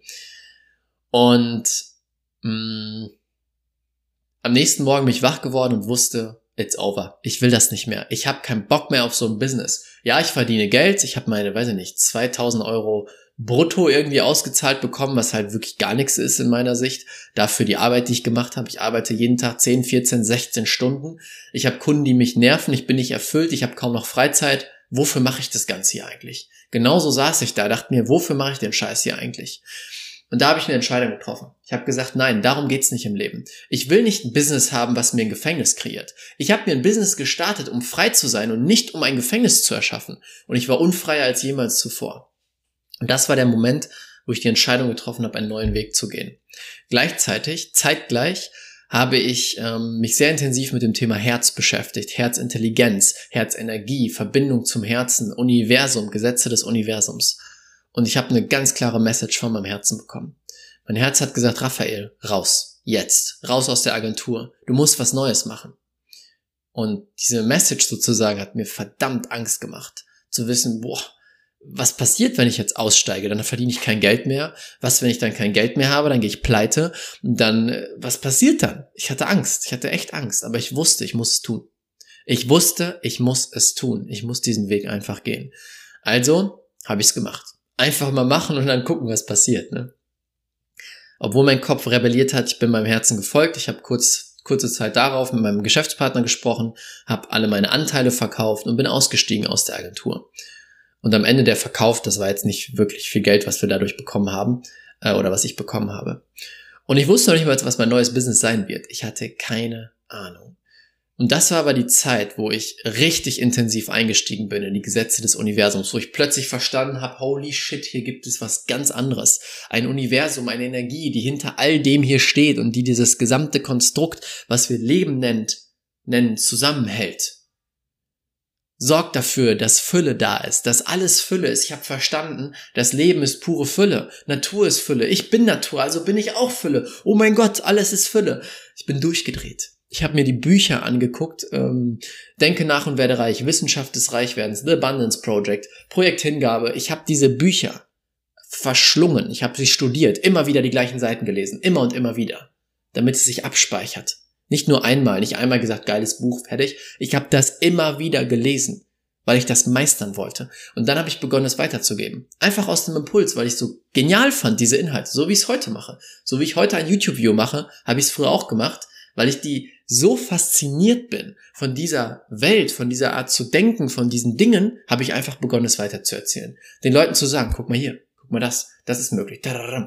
Und am nächsten Morgen bin ich wach geworden und wusste, it's over. Ich will das nicht mehr. Ich habe keinen Bock mehr auf so ein Business. Ja, ich verdiene Geld. Ich habe meine, 2000 Euro brutto irgendwie ausgezahlt bekommen, was halt wirklich gar nichts ist in meiner Sicht. Dafür die Arbeit, die ich gemacht habe. Ich arbeite jeden Tag 10, 14, 16 Stunden. Ich habe Kunden, die mich nerven. Ich bin nicht erfüllt. Ich habe kaum noch Freizeit. Wofür mache ich das Ganze hier eigentlich? Genauso saß ich da, dachte mir, wofür mache ich den Scheiß hier eigentlich? Und da habe ich eine Entscheidung getroffen. Ich habe gesagt, nein, darum geht's nicht im Leben. Ich will nicht ein Business haben, was mir ein Gefängnis kreiert. Ich habe mir ein Business gestartet, um frei zu sein und nicht um ein Gefängnis zu erschaffen. Und ich war unfreier als jemals zuvor. Und das war der Moment, wo ich die Entscheidung getroffen habe, einen neuen Weg zu gehen. Zeitgleich habe ich mich sehr intensiv mit dem Thema Herz beschäftigt. Herzintelligenz, Herzenergie, Verbindung zum Herzen, Universum, Gesetze des Universums. Und ich habe eine ganz klare Message von meinem Herzen bekommen. Mein Herz hat gesagt, Raphael, raus, jetzt, raus aus der Agentur. Du musst was Neues machen. Und diese Message sozusagen hat mir verdammt Angst gemacht. Zu wissen, was passiert, wenn ich jetzt aussteige? Dann verdiene ich kein Geld mehr. Was, wenn ich dann kein Geld mehr habe? Dann gehe ich pleite. Und dann, was passiert dann? Ich hatte Angst. Ich hatte echt Angst. Aber ich wusste, ich muss es tun. Ich wusste, ich muss es tun. Ich muss diesen Weg einfach gehen. Also habe ich es gemacht. Einfach mal machen und dann gucken, was passiert, ne? Obwohl mein Kopf rebelliert hat, ich bin meinem Herzen gefolgt. Ich habe kurze Zeit darauf mit meinem Geschäftspartner gesprochen, habe alle meine Anteile verkauft und bin ausgestiegen aus der Agentur. Und am Ende der Verkauf, das war jetzt nicht wirklich viel Geld, was wir dadurch bekommen haben, oder was ich bekommen habe. Und ich wusste noch nicht mal, was mein neues Business sein wird. Ich hatte keine Ahnung. Und das war aber die Zeit, wo ich richtig intensiv eingestiegen bin in die Gesetze des Universums, wo ich plötzlich verstanden habe, holy shit, hier gibt es was ganz anderes. Ein Universum, eine Energie, die hinter all dem hier steht und die dieses gesamte Konstrukt, was wir Leben nennen, zusammenhält. Sorgt dafür, dass Fülle da ist, dass alles Fülle ist. Ich habe verstanden, das Leben ist pure Fülle. Natur ist Fülle. Ich bin Natur, also bin ich auch Fülle. Oh mein Gott, alles ist Fülle. Ich bin durchgedreht. Ich habe mir die Bücher angeguckt, Denke nach und werde reich, Wissenschaft des Reichwerdens, The Abundance Project, Projekt Hingabe. Ich habe diese Bücher verschlungen, ich habe sie studiert, immer wieder die gleichen Seiten gelesen, immer und immer wieder, damit es sich abspeichert. Nicht nur einmal, nicht einmal gesagt, geiles Buch, fertig. Ich habe das immer wieder gelesen, weil ich das meistern wollte. Und dann habe ich begonnen, es weiterzugeben. Einfach aus dem Impuls, weil ich so genial fand, diese Inhalte, so wie ich es heute mache. So wie ich heute ein YouTube-Video mache, habe ich es früher auch gemacht, weil ich die so fasziniert bin von dieser Welt, von dieser Art zu denken, von diesen Dingen, habe ich einfach begonnen, es weiterzuerzählen. Den Leuten zu sagen, guck mal hier, guck mal das ist möglich.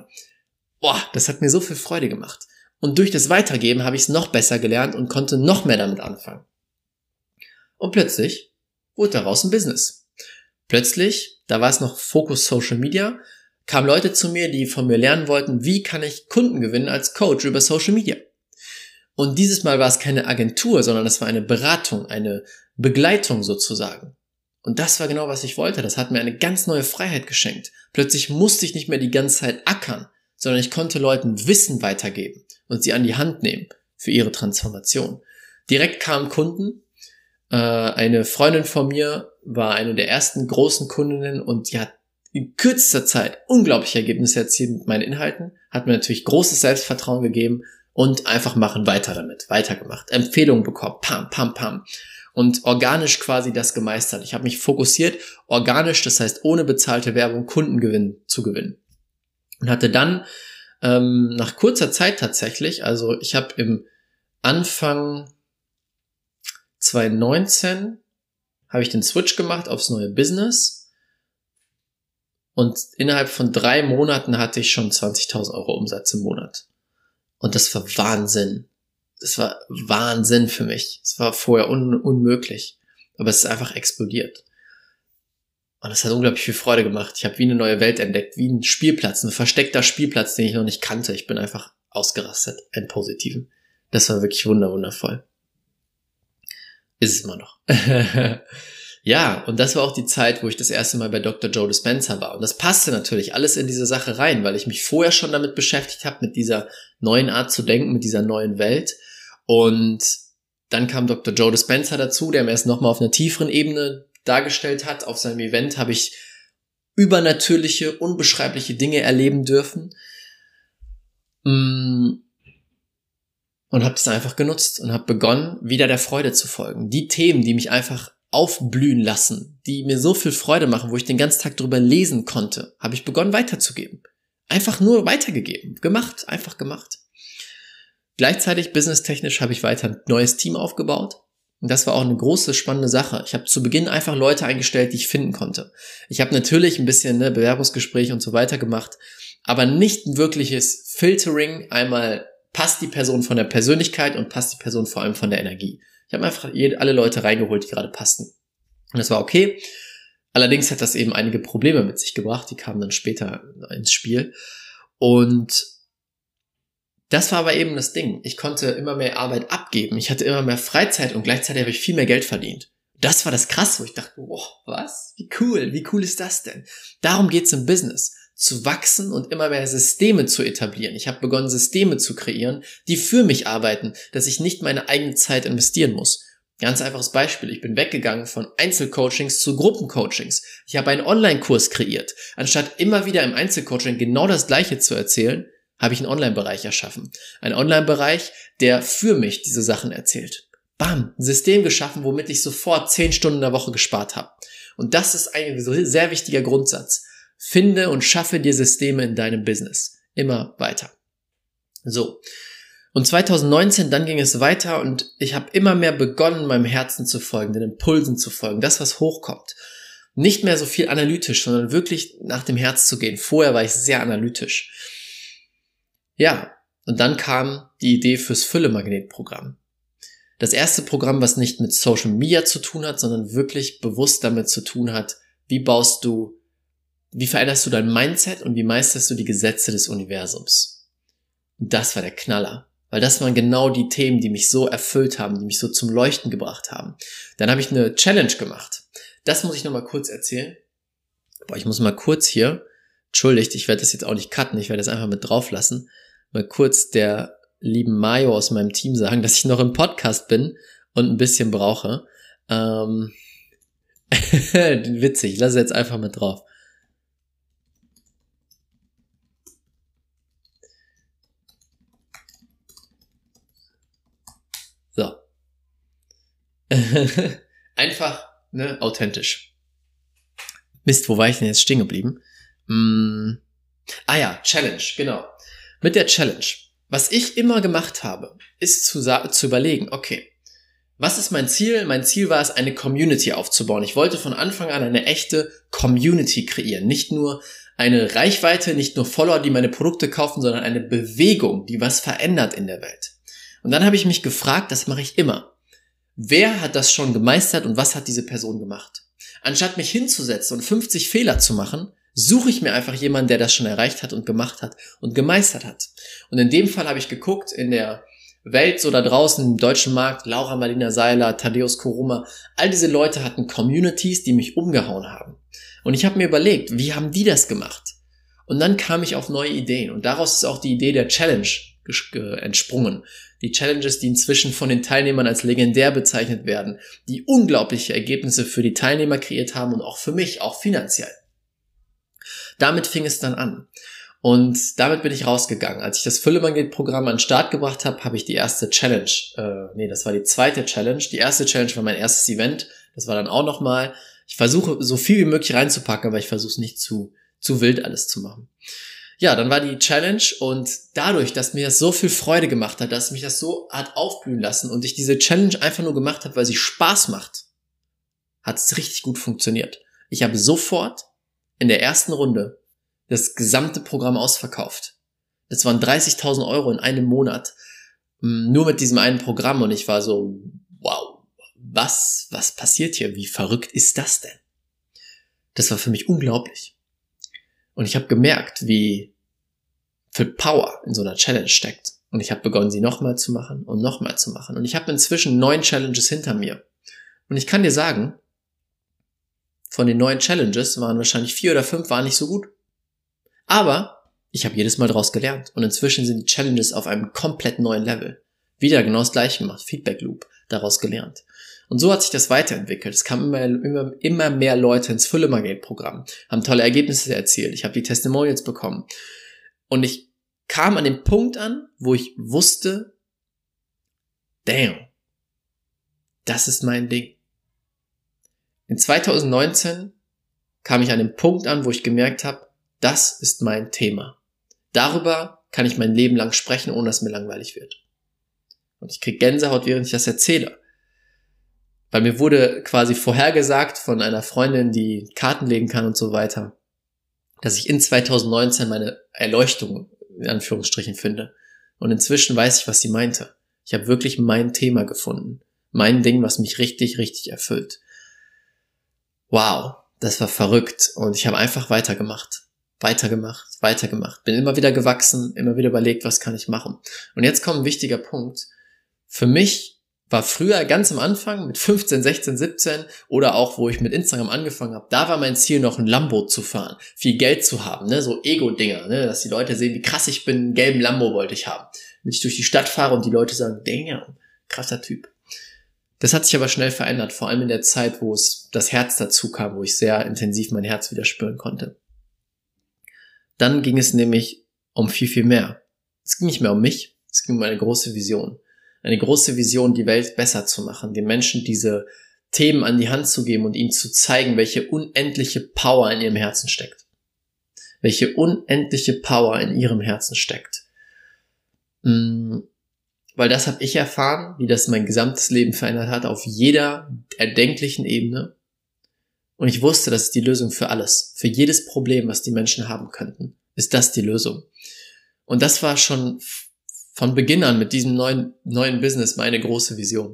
Das hat mir so viel Freude gemacht. Und durch das Weitergeben habe ich es noch besser gelernt und konnte noch mehr damit anfangen. Und plötzlich wurde daraus ein Business. Plötzlich, da war es noch Fokus Social Media, kamen Leute zu mir, die von mir lernen wollten, wie kann ich Kunden gewinnen als Coach über Social Media. Und dieses Mal war es keine Agentur, sondern es war eine Beratung, eine Begleitung sozusagen. Und das war genau, was ich wollte. Das hat mir eine ganz neue Freiheit geschenkt. Plötzlich musste ich nicht mehr die ganze Zeit ackern, sondern ich konnte Leuten Wissen weitergeben und sie an die Hand nehmen für ihre Transformation. Direkt kamen Kunden. Eine Freundin von mir war eine der ersten großen Kundinnen und die hat in kürzester Zeit unglaubliche Ergebnisse erzielt mit meinen Inhalten, hat mir natürlich großes Selbstvertrauen gegeben und einfach machen, weiter damit, weitergemacht, Empfehlungen bekommen, pam. Und organisch quasi das gemeistert. Ich habe mich fokussiert, organisch, das heißt ohne bezahlte Werbung, Kunden zu gewinnen. Und hatte dann nach kurzer Zeit tatsächlich, also ich habe im Anfang 2019 habe ich den Switch gemacht aufs neue Business und innerhalb von 3 Monaten hatte ich schon 20.000 Euro Umsatz im Monat. Und das war Wahnsinn. Das war Wahnsinn für mich. Es war vorher unmöglich. Aber es ist einfach explodiert. Und es hat unglaublich viel Freude gemacht. Ich habe wie eine neue Welt entdeckt, wie ein Spielplatz, ein versteckter Spielplatz, den ich noch nicht kannte. Ich bin einfach ausgerastet, im Positiven. Das war wirklich wundervoll. Ist es immer noch. Ja, und das war auch die Zeit, wo ich das erste Mal bei Dr. Joe Dispenza war. Und das passte natürlich alles in diese Sache rein, weil ich mich vorher schon damit beschäftigt habe, mit dieser neuen Art zu denken, mit dieser neuen Welt. Und dann kam Dr. Joe Dispenza dazu, der mir erst nochmal auf einer tieferen Ebene dargestellt hat. Auf seinem Event habe ich übernatürliche, unbeschreibliche Dinge erleben dürfen. Und habe das einfach genutzt und habe begonnen, wieder der Freude zu folgen. Die Themen, die mich einfach aufblühen lassen, die mir so viel Freude machen, wo ich den ganzen Tag drüber lesen konnte, habe ich begonnen weiterzugeben. Einfach nur weitergegeben. Einfach gemacht. Gleichzeitig, businesstechnisch, habe ich weiter ein neues Team aufgebaut. Und das war auch eine große, spannende Sache. Ich habe zu Beginn einfach Leute eingestellt, die ich finden konnte. Ich habe natürlich ein bisschen Bewerbungsgespräche und so weiter gemacht, aber nicht ein wirkliches Filtering. Einmal passt die Person von der Persönlichkeit und passt die Person vor allem von der Energie. Ich habe einfach alle Leute reingeholt, die gerade passten. Und das war okay. Allerdings hat das eben einige Probleme mit sich gebracht. Die kamen dann später ins Spiel. Und das war aber eben das Ding. Ich konnte immer mehr Arbeit abgeben. Ich hatte immer mehr Freizeit und gleichzeitig habe ich viel mehr Geld verdient. Das war das Krasse, wo ich dachte, wow, was? Wie cool ist das denn? Darum geht's im Business. Zu wachsen und immer mehr Systeme zu etablieren. Ich habe begonnen, Systeme zu kreieren, die für mich arbeiten, dass ich nicht meine eigene Zeit investieren muss. Ganz einfaches Beispiel. Ich bin weggegangen von Einzelcoachings zu Gruppencoachings. Ich habe einen Online-Kurs kreiert. Anstatt immer wieder im Einzelcoaching genau das Gleiche zu erzählen, habe ich einen Online-Bereich erschaffen. Ein Online-Bereich, der für mich diese Sachen erzählt. Bam, ein System geschaffen, womit ich sofort 10 Stunden in der Woche gespart habe. Und das ist ein sehr wichtiger Grundsatz. Finde und schaffe dir Systeme in deinem Business. Immer weiter. So. Und 2019, dann ging es weiter und ich habe immer mehr begonnen, meinem Herzen zu folgen, den Impulsen zu folgen, das, was hochkommt. Nicht mehr so viel analytisch, sondern wirklich nach dem Herz zu gehen. Vorher war ich sehr analytisch. Ja, und dann kam die Idee fürs Fülle-Magnet-Programm. Das erste Programm, was nicht mit Social Media zu tun hat, sondern wirklich bewusst damit zu tun hat, wie veränderst du dein Mindset und wie meisterst du die Gesetze des Universums? Und das war der Knaller, weil das waren genau die Themen, die mich so erfüllt haben, die mich so zum Leuchten gebracht haben. Dann habe ich eine Challenge gemacht. Das muss ich nochmal kurz erzählen. Ich muss mal kurz hier, entschuldigt, ich werde das jetzt auch nicht cutten, ich werde das einfach mit drauf lassen, mal kurz der lieben Mayo aus meinem Team sagen, dass ich noch im Podcast bin und ein bisschen brauche. Witzig, ich lasse jetzt einfach mit drauf. So. Einfach, authentisch. Mist, wo war ich denn jetzt stehen geblieben? Challenge, genau. Mit der Challenge. Was ich immer gemacht habe, ist zu überlegen, okay, was ist mein Ziel? Mein Ziel war es, eine Community aufzubauen. Ich wollte von Anfang an eine echte Community kreieren. Nicht nur eine Reichweite, nicht nur Follower, die meine Produkte kaufen, sondern eine Bewegung, die was verändert in der Welt. Und dann habe ich mich gefragt, das mache ich immer. Wer hat das schon gemeistert und was hat diese Person gemacht? Anstatt mich hinzusetzen und 50 Fehler zu machen, suche ich mir einfach jemanden, der das schon erreicht hat und gemacht hat und gemeistert hat. Und in dem Fall habe ich geguckt, in der Welt so da draußen im deutschen Markt, Laura Marlina Seiler, Thaddeus Koroma, all diese Leute hatten Communities, die mich umgehauen haben. Und ich habe mir überlegt, wie haben die das gemacht? Und dann kam ich auf neue Ideen und daraus ist auch die Idee der Challenge entsprungen. Die Challenges, die inzwischen von den Teilnehmern als legendär bezeichnet werden, die unglaubliche Ergebnisse für die Teilnehmer kreiert haben und auch für mich, auch finanziell. Damit fing es dann an. Und damit bin ich rausgegangen. Als ich das Fülle-Magnet-Programm an den Start gebracht habe, habe ich die erste Challenge, das war die zweite Challenge. Die erste Challenge war mein erstes Event. Das war dann auch nochmal. Ich versuche so viel wie möglich reinzupacken, aber ich versuche es nicht zu wild alles zu machen. Ja, dann war die Challenge und dadurch, dass mir das so viel Freude gemacht hat, dass mich das so hat aufblühen lassen und ich diese Challenge einfach nur gemacht habe, weil sie Spaß macht, hat es richtig gut funktioniert. Ich habe sofort in der ersten Runde das gesamte Programm ausverkauft. Das waren 30.000 Euro in einem Monat, nur mit diesem einen Programm und ich war so, wow, was passiert hier? Wie verrückt ist das denn? Das war für mich unglaublich. Und ich habe gemerkt, wie viel Power in so einer Challenge steckt. Und ich habe begonnen, sie nochmal zu machen und nochmal zu machen. Und ich habe inzwischen 9 Challenges hinter mir. Und ich kann dir sagen, von den neuen Challenges waren wahrscheinlich 4 oder 5 waren nicht so gut. Aber ich habe jedes Mal daraus gelernt und inzwischen sind die Challenges auf einem komplett neuen Level. Wieder genau das Gleiche gemacht, Feedback Loop, daraus gelernt. Und so hat sich das weiterentwickelt. Es kamen immer mehr Leute ins Füllemagnet-Programm, haben tolle Ergebnisse erzielt. Ich habe die Testimonials bekommen. Und ich kam an den Punkt an, wo ich wusste, damn, das ist mein Ding. In 2019 kam ich an den Punkt an, wo ich gemerkt habe, das ist mein Thema. Darüber kann ich mein Leben lang sprechen, ohne dass mir langweilig wird. Und ich kriege Gänsehaut, während ich das erzähle. Weil mir wurde quasi vorhergesagt von einer Freundin, die Karten legen kann und so weiter, dass ich in 2019 meine Erleuchtung in Anführungsstrichen finde. Und inzwischen weiß ich, was sie meinte. Ich habe wirklich mein Thema gefunden. Mein Ding, was mich richtig, richtig erfüllt. Wow, das war verrückt. Und ich habe einfach weitergemacht. Bin immer wieder gewachsen, immer wieder überlegt, was kann ich machen. Und jetzt kommt ein wichtiger Punkt. Für mich war früher ganz am Anfang mit 15, 16, 17 oder auch, wo ich mit Instagram angefangen habe, da war mein Ziel noch ein Lambo zu fahren, viel Geld zu haben, ne, so Ego-Dinger, ne, dass die Leute sehen, wie krass ich bin, einen gelben Lambo wollte ich haben. Wenn ich durch die Stadt fahre und die Leute sagen, damn, krasser Typ. Das hat sich aber schnell verändert, vor allem in der Zeit, wo es das Herz dazu kam, wo ich sehr intensiv mein Herz wieder spüren konnte. Dann ging es nämlich um viel, viel mehr. Es ging nicht mehr um mich, es ging um eine große Vision. Eine große Vision, die Welt besser zu machen, den Menschen diese Themen an die Hand zu geben und ihnen zu zeigen, welche unendliche Power in ihrem Herzen steckt. Welche unendliche Power in ihrem Herzen steckt. Weil das habe ich erfahren, wie das mein gesamtes Leben verändert hat, auf jeder erdenklichen Ebene. Und ich wusste, das ist die Lösung für alles. Für jedes Problem, was die Menschen haben könnten, ist das die Lösung. Und das war schon von Beginn an mit diesem neuen Business meine große Vision.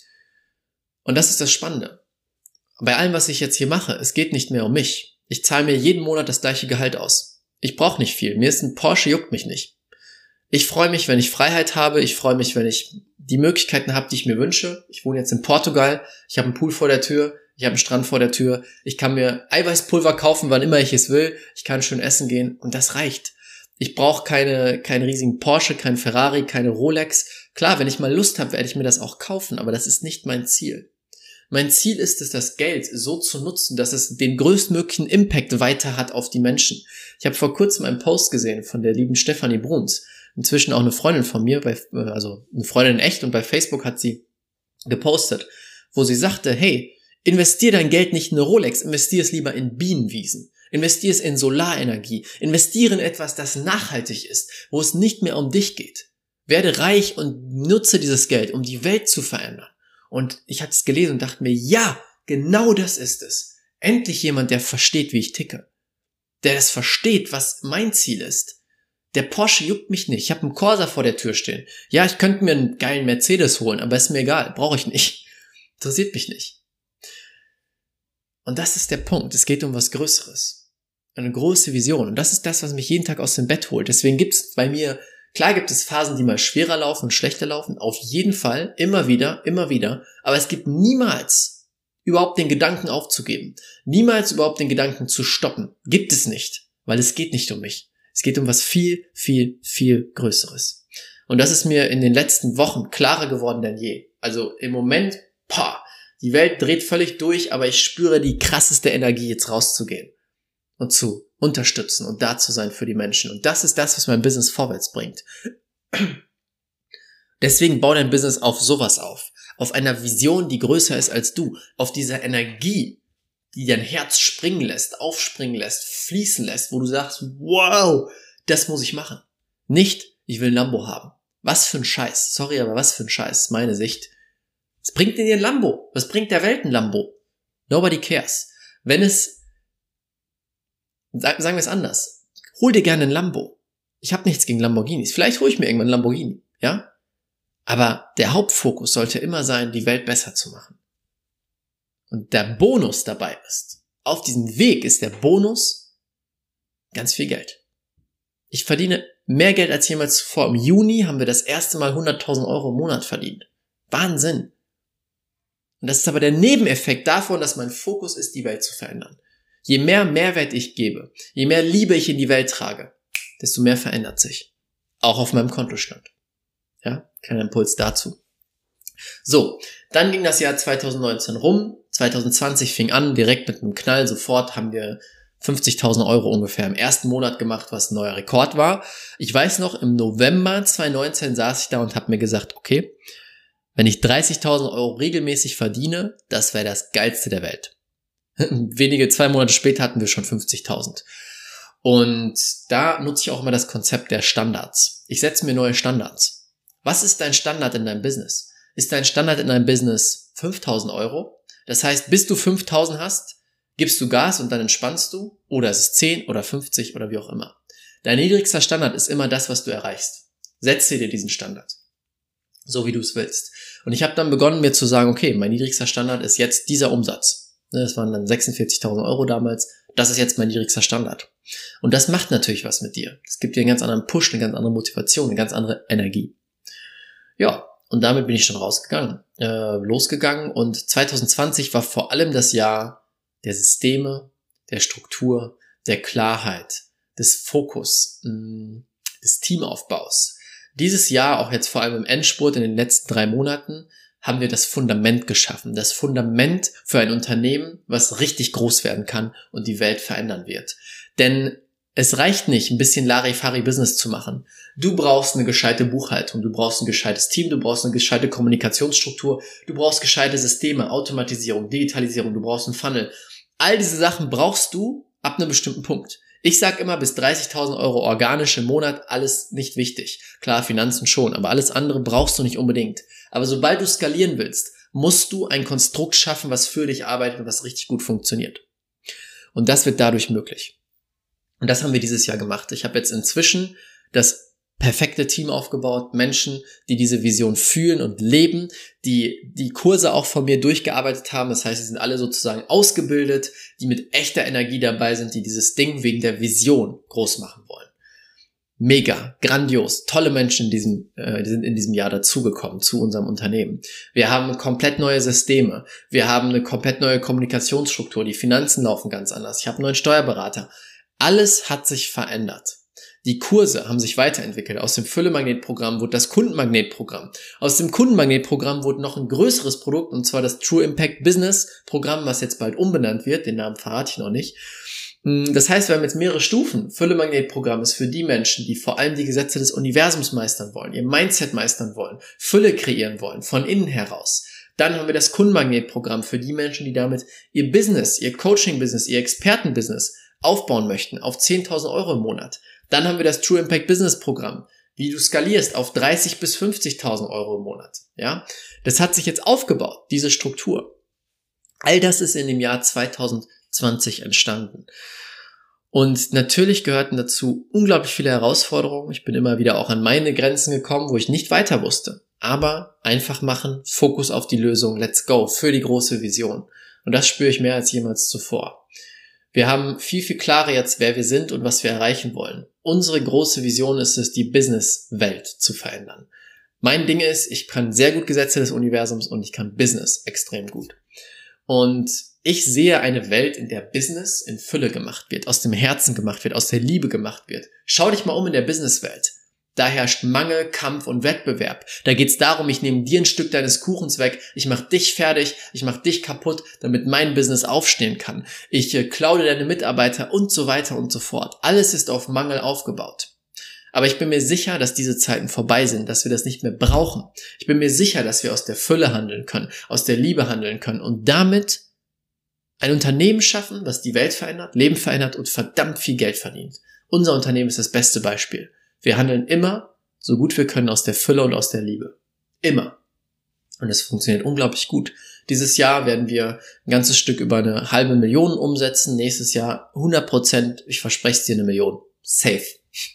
Und das ist das Spannende. Bei allem, was ich jetzt hier mache, es geht nicht mehr um mich. Ich zahle mir jeden Monat das gleiche Gehalt aus. Ich brauche nicht viel. Mir ist ein Porsche, juckt mich nicht. Ich freue mich, wenn ich Freiheit habe. Ich freue mich, wenn ich die Möglichkeiten habe, die ich mir wünsche. Ich wohne jetzt in Portugal. Ich habe einen Pool vor der Tür. Ich habe einen Strand vor der Tür. Ich kann mir Eiweißpulver kaufen, wann immer ich es will. Ich kann schön essen gehen. Und das reicht. Ich brauche keinen riesigen Porsche, keinen Ferrari, keine Rolex. Klar, wenn ich mal Lust habe, werde ich mir das auch kaufen, aber das ist nicht mein Ziel. Mein Ziel ist es, das Geld so zu nutzen, dass es den größtmöglichen Impact weiter hat auf die Menschen. Ich habe vor kurzem einen Post gesehen von der lieben Stefanie Bruns, inzwischen auch eine Freundin von mir, also eine Freundin in echt, und bei Facebook hat sie gepostet, wo sie sagte, hey, investier dein Geld nicht in eine Rolex, investier es lieber in Bienenwiesen. Investiere es in Solarenergie. Investiere in etwas, das nachhaltig ist, wo es nicht mehr um dich geht. Werde reich und nutze dieses Geld, um die Welt zu verändern. Und ich habe es gelesen und dachte mir, ja, genau das ist es. Endlich jemand, der versteht, wie ich ticke. Der es versteht, was mein Ziel ist. Der Porsche juckt mich nicht. Ich habe einen Corsa vor der Tür stehen. Ja, ich könnte mir einen geilen Mercedes holen, aber ist mir egal. Brauche ich nicht. Interessiert mich nicht. Und das ist der Punkt. Es geht um was Größeres. Eine große Vision. Und das ist das, was mich jeden Tag aus dem Bett holt. Deswegen gibt es bei mir, klar gibt es Phasen, die mal schwerer laufen und schlechter laufen. Auf jeden Fall. Immer wieder. Aber es gibt niemals überhaupt den Gedanken aufzugeben. Niemals überhaupt den Gedanken zu stoppen. Gibt es nicht. Weil es geht nicht um mich. Es geht um was viel, viel, viel Größeres. Und das ist mir in den letzten Wochen klarer geworden denn je. Also im Moment, die Welt dreht völlig durch, aber ich spüre die krasseste Energie, jetzt rauszugehen und zu unterstützen und da zu sein für die Menschen. Und das ist das, was mein Business vorwärts bringt. Deswegen bau dein Business auf sowas auf einer Vision, die größer ist als du, auf dieser Energie, die dein Herz springen lässt, aufspringen lässt, fließen lässt, wo du sagst, wow, das muss ich machen. Nicht, ich will ein Lambo haben. Was für ein Scheiß. Sorry, aber was für ein Scheiß, meine Sicht. Was bringt denn dir ein Lambo? Was bringt der Welt ein Lambo? Nobody cares. Wenn es, sagen wir es anders, hol dir gerne ein Lambo. Ich habe nichts gegen Lamborghinis. Vielleicht hole ich mir irgendwann ein Lamborghini, ja? Aber der Hauptfokus sollte immer sein, die Welt besser zu machen. Und der Bonus dabei ist, auf diesem Weg ist der Bonus ganz viel Geld. Ich verdiene mehr Geld als jemals zuvor. Im Juni haben wir das erste Mal 100.000 Euro im Monat verdient. Wahnsinn. Und das ist aber der Nebeneffekt davon, dass mein Fokus ist, die Welt zu verändern. Je mehr Mehrwert ich gebe, je mehr Liebe ich in die Welt trage, desto mehr verändert sich. Auch auf meinem Kontostand. Ja, kleiner Impuls dazu. So, dann ging das Jahr 2019 rum. 2020 fing an, direkt mit einem Knall. Sofort haben wir 50.000 Euro ungefähr im ersten Monat gemacht, was ein neuer Rekord war. Ich weiß noch, im November 2019 saß ich da und habe mir gesagt, okay, wenn ich 30.000 Euro regelmäßig verdiene, das wäre das Geilste der Welt. 2 Monate später hatten wir schon 50.000. Und da nutze ich auch immer das Konzept der Standards. Ich setze mir neue Standards. Was ist dein Standard in deinem Business? Ist dein Standard in deinem Business 5.000 Euro? Das heißt, bis du 5.000 hast, gibst du Gas und dann entspannst du? Oder ist es 10 oder 50 oder wie auch immer? Dein niedrigster Standard ist immer das, was du erreichst. Setze dir diesen Standard. So wie du es willst. Und ich habe dann begonnen, mir zu sagen, okay, mein niedrigster Standard ist jetzt dieser Umsatz. Das waren dann 46.000 Euro damals. Das ist jetzt mein niedrigster Standard. Und das macht natürlich was mit dir. Es gibt dir einen ganz anderen Push, eine ganz andere Motivation, eine ganz andere Energie. Ja, und damit bin ich schon losgegangen. Und 2020 war vor allem das Jahr der Systeme, der Struktur, der Klarheit, des Fokus, des Teamaufbaus. Dieses Jahr, auch jetzt vor allem im Endspurt in den letzten 3 Monaten, haben wir das Fundament geschaffen. Das Fundament für ein Unternehmen, was richtig groß werden kann und die Welt verändern wird. Denn es reicht nicht, ein bisschen Larifari-Business zu machen. Du brauchst eine gescheite Buchhaltung, du brauchst ein gescheites Team, du brauchst eine gescheite Kommunikationsstruktur, du brauchst gescheite Systeme, Automatisierung, Digitalisierung, du brauchst einen Funnel. All diese Sachen brauchst du ab einem bestimmten Punkt. Ich sage immer, bis 30.000 Euro organisch im Monat, alles nicht wichtig. Klar, Finanzen schon, aber alles andere brauchst du nicht unbedingt. Aber sobald du skalieren willst, musst du ein Konstrukt schaffen, was für dich arbeitet und was richtig gut funktioniert. Und das wird dadurch möglich. Und das haben wir dieses Jahr gemacht. Ich habe jetzt inzwischen das perfekte Team aufgebaut, Menschen, die diese Vision fühlen und leben, die Kurse auch von mir durchgearbeitet haben. Das heißt, sie sind alle sozusagen ausgebildet, die mit echter Energie dabei sind, die dieses Ding wegen der Vision groß machen wollen. Mega, grandios, tolle Menschen die sind in diesem Jahr dazugekommen zu unserem Unternehmen. Wir haben komplett neue Systeme, wir haben eine komplett neue Kommunikationsstruktur, die Finanzen laufen ganz anders, ich habe einen neuen Steuerberater. Alles hat sich verändert. Die Kurse haben sich weiterentwickelt. Aus dem Fülle-Magnet-Programm wurde das Kundenmagnet-Programm. Aus dem Kundenmagnet-Programm wurde noch ein größeres Produkt, und zwar das True Impact Business-Programm, was jetzt bald umbenannt wird. Den Namen verrate ich noch nicht. Das heißt, wir haben jetzt mehrere Stufen. Fülle-Magnet-Programm ist für die Menschen, die vor allem die Gesetze des Universums meistern wollen, ihr Mindset meistern wollen, Fülle kreieren wollen, von innen heraus. Dann haben wir das Kundenmagnet-Programm für die Menschen, die damit ihr Business, ihr Coaching-Business, ihr Experten-Business aufbauen möchten auf 10.000 Euro im Monat. Dann haben wir das True Impact Business Programm, wie du skalierst auf 30.000 bis 50.000 Euro im Monat. Ja, das hat sich jetzt aufgebaut, diese Struktur. All das ist in dem Jahr 2020 entstanden. Und natürlich gehörten dazu unglaublich viele Herausforderungen. Ich bin immer wieder auch an meine Grenzen gekommen, wo ich nicht weiter wusste. Aber einfach machen, Fokus auf die Lösung, let's go, für die große Vision. Und das spüre ich mehr als jemals zuvor. Wir haben viel, viel klarer jetzt, wer wir sind und was wir erreichen wollen. Unsere große Vision ist es, die Business-Welt zu verändern. Mein Ding ist, ich kann sehr gut Gesetze des Universums und ich kann Business extrem gut. Und ich sehe eine Welt, in der Business in Fülle gemacht wird, aus dem Herzen gemacht wird, aus der Liebe gemacht wird. Schau dich mal um in der Businesswelt. Da herrscht Mangel, Kampf und Wettbewerb. Da geht's darum, ich nehme dir ein Stück deines Kuchens weg, ich mache dich fertig, ich mache dich kaputt, damit mein Business aufstehen kann. Ich klaue deine Mitarbeiter und so weiter und so fort. Alles ist auf Mangel aufgebaut. Aber ich bin mir sicher, dass diese Zeiten vorbei sind, dass wir das nicht mehr brauchen. Ich bin mir sicher, dass wir aus der Fülle handeln können, aus der Liebe handeln können und damit ein Unternehmen schaffen, was die Welt verändert, Leben verändert und verdammt viel Geld verdient. Unser Unternehmen ist das beste Beispiel. Wir handeln immer, so gut wir können, aus der Fülle und aus der Liebe. Immer. Und es funktioniert unglaublich gut. Dieses Jahr werden wir ein ganzes Stück über 500.000 umsetzen. Nächstes Jahr 100%, ich verspreche es dir, 1 Million. Safe.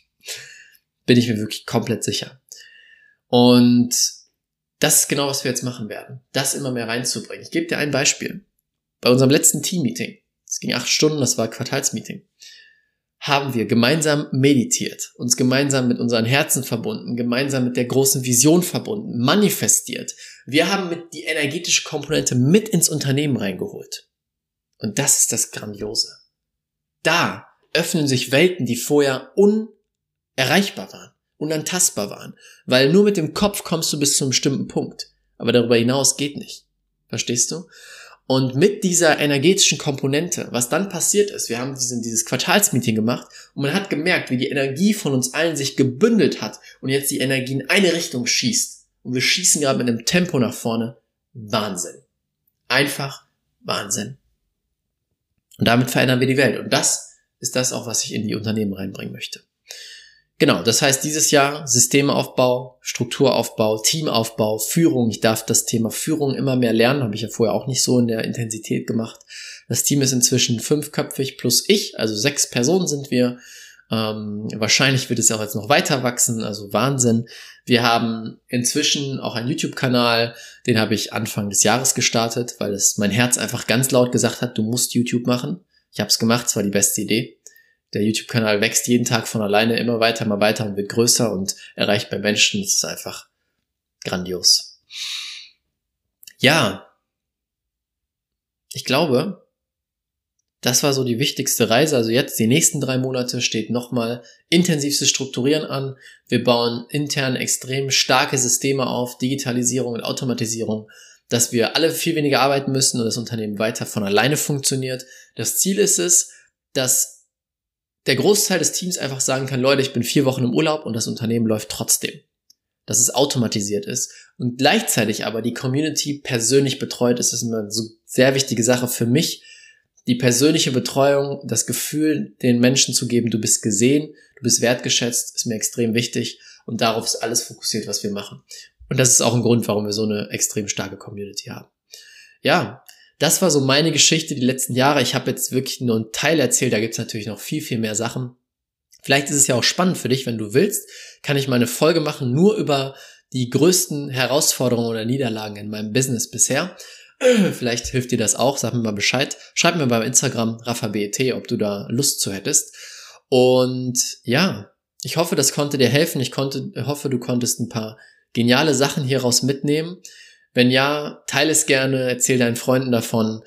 Bin ich mir wirklich komplett sicher. Und das ist genau, was wir jetzt machen werden. Das immer mehr reinzubringen. Ich gebe dir ein Beispiel. Bei unserem letzten Team-Meeting, es ging 8 Stunden, das war Quartalsmeeting, haben wir gemeinsam meditiert, uns gemeinsam mit unseren Herzen verbunden, gemeinsam mit der großen Vision verbunden, manifestiert. Wir haben die energetische Komponente mit ins Unternehmen reingeholt. Und das ist das Grandiose. Da öffnen sich Welten, die vorher unerreichbar waren, unantastbar waren. Weil nur mit dem Kopf kommst du bis zu einem bestimmten Punkt. Aber darüber hinaus geht nicht. Verstehst du? Und mit dieser energetischen Komponente, was dann passiert ist, wir haben dieses Quartalsmeeting gemacht und man hat gemerkt, wie die Energie von uns allen sich gebündelt hat und jetzt die Energie in eine Richtung schießt. Und wir schießen gerade mit einem Tempo nach vorne. Wahnsinn. Einfach Wahnsinn. Und damit verändern wir die Welt. Und das ist das auch, was ich in die Unternehmen reinbringen möchte. Genau, das heißt dieses Jahr Systemaufbau, Strukturaufbau, Teamaufbau, Führung. Ich darf das Thema Führung immer mehr lernen, habe ich ja vorher auch nicht so in der Intensität gemacht. Das Team ist inzwischen 5-köpfig plus ich, also 6 Personen sind wir. Wahrscheinlich wird es auch jetzt noch weiter wachsen, also Wahnsinn. Wir haben inzwischen auch einen YouTube-Kanal, den habe ich Anfang des Jahres gestartet, weil es mein Herz einfach ganz laut gesagt hat, du musst YouTube machen. Ich habe es gemacht, es war die beste Idee. Der YouTube-Kanal wächst jeden Tag von alleine immer weiter und wird größer und erreicht bei Menschen. Das ist einfach grandios. Ja, ich glaube, das war so die wichtigste Reise. Also jetzt die nächsten 3 Monate steht nochmal intensivstes Strukturieren an. Wir bauen intern extrem starke Systeme auf, Digitalisierung und Automatisierung, dass wir alle viel weniger arbeiten müssen und das Unternehmen weiter von alleine funktioniert. Das Ziel ist es, dass der Großteil des Teams einfach sagen kann, Leute, ich bin 4 Wochen im Urlaub und das Unternehmen läuft trotzdem. Dass es automatisiert ist und gleichzeitig aber die Community persönlich betreut ist. Das ist eine so sehr wichtige Sache für mich, die persönliche Betreuung, das Gefühl, den Menschen zu geben, du bist gesehen, du bist wertgeschätzt, ist mir extrem wichtig und darauf ist alles fokussiert, was wir machen. Und das ist auch ein Grund, warum wir so eine extrem starke Community haben. Ja, das war so meine Geschichte die letzten Jahre. Ich habe jetzt wirklich nur einen Teil erzählt, da gibt's natürlich noch viel, viel mehr Sachen. Vielleicht ist es ja auch spannend für dich, wenn du willst, kann ich mal eine Folge machen, nur über die größten Herausforderungen oder Niederlagen in meinem Business bisher. Vielleicht hilft dir das auch, sag mir mal Bescheid. Schreib mir beim Instagram RaffaBET, ob du da Lust zu hättest. Und ja, ich hoffe, das konnte dir helfen. Ich hoffe, du konntest ein paar geniale Sachen hieraus mitnehmen. Wenn ja, teile es gerne, erzähl deinen Freunden davon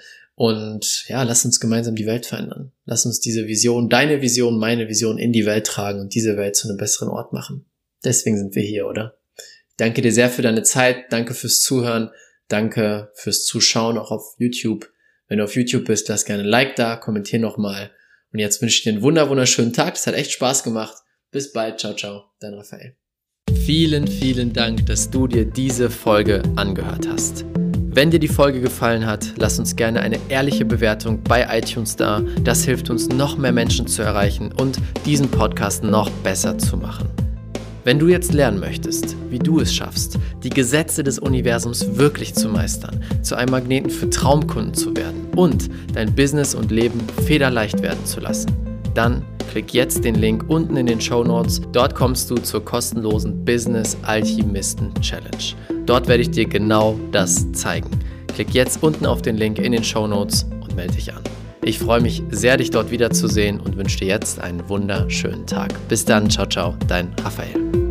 und ja, lass uns gemeinsam die Welt verändern. Lass uns diese Vision, deine Vision, meine Vision in die Welt tragen und diese Welt zu einem besseren Ort machen. Deswegen sind wir hier, oder? Ich danke dir sehr für deine Zeit, danke fürs Zuhören, danke fürs Zuschauen, auch auf YouTube. Wenn du auf YouTube bist, lass gerne ein Like da, kommentier nochmal. Und jetzt wünsche ich dir einen wunderschönen Tag, das hat echt Spaß gemacht. Bis bald, ciao, ciao, dein Raphael. Vielen, vielen Dank, dass du dir diese Folge angehört hast. Wenn dir die Folge gefallen hat, lass uns gerne eine ehrliche Bewertung bei iTunes da. Das hilft uns, noch mehr Menschen zu erreichen und diesen Podcast noch besser zu machen. Wenn du jetzt lernen möchtest, wie du es schaffst, die Gesetze des Universums wirklich zu meistern, zu einem Magneten für Traumkunden zu werden und dein Business und Leben federleicht werden zu lassen, dann klick jetzt den Link unten in den Shownotes. Dort kommst du zur kostenlosen Business Alchemisten Challenge. Dort werde ich dir genau das zeigen. Klick jetzt unten auf den Link in den Shownotes und melde dich an. Ich freue mich sehr, dich dort wiederzusehen und wünsche dir jetzt einen wunderschönen Tag. Bis dann, ciao, ciao, dein Raphael.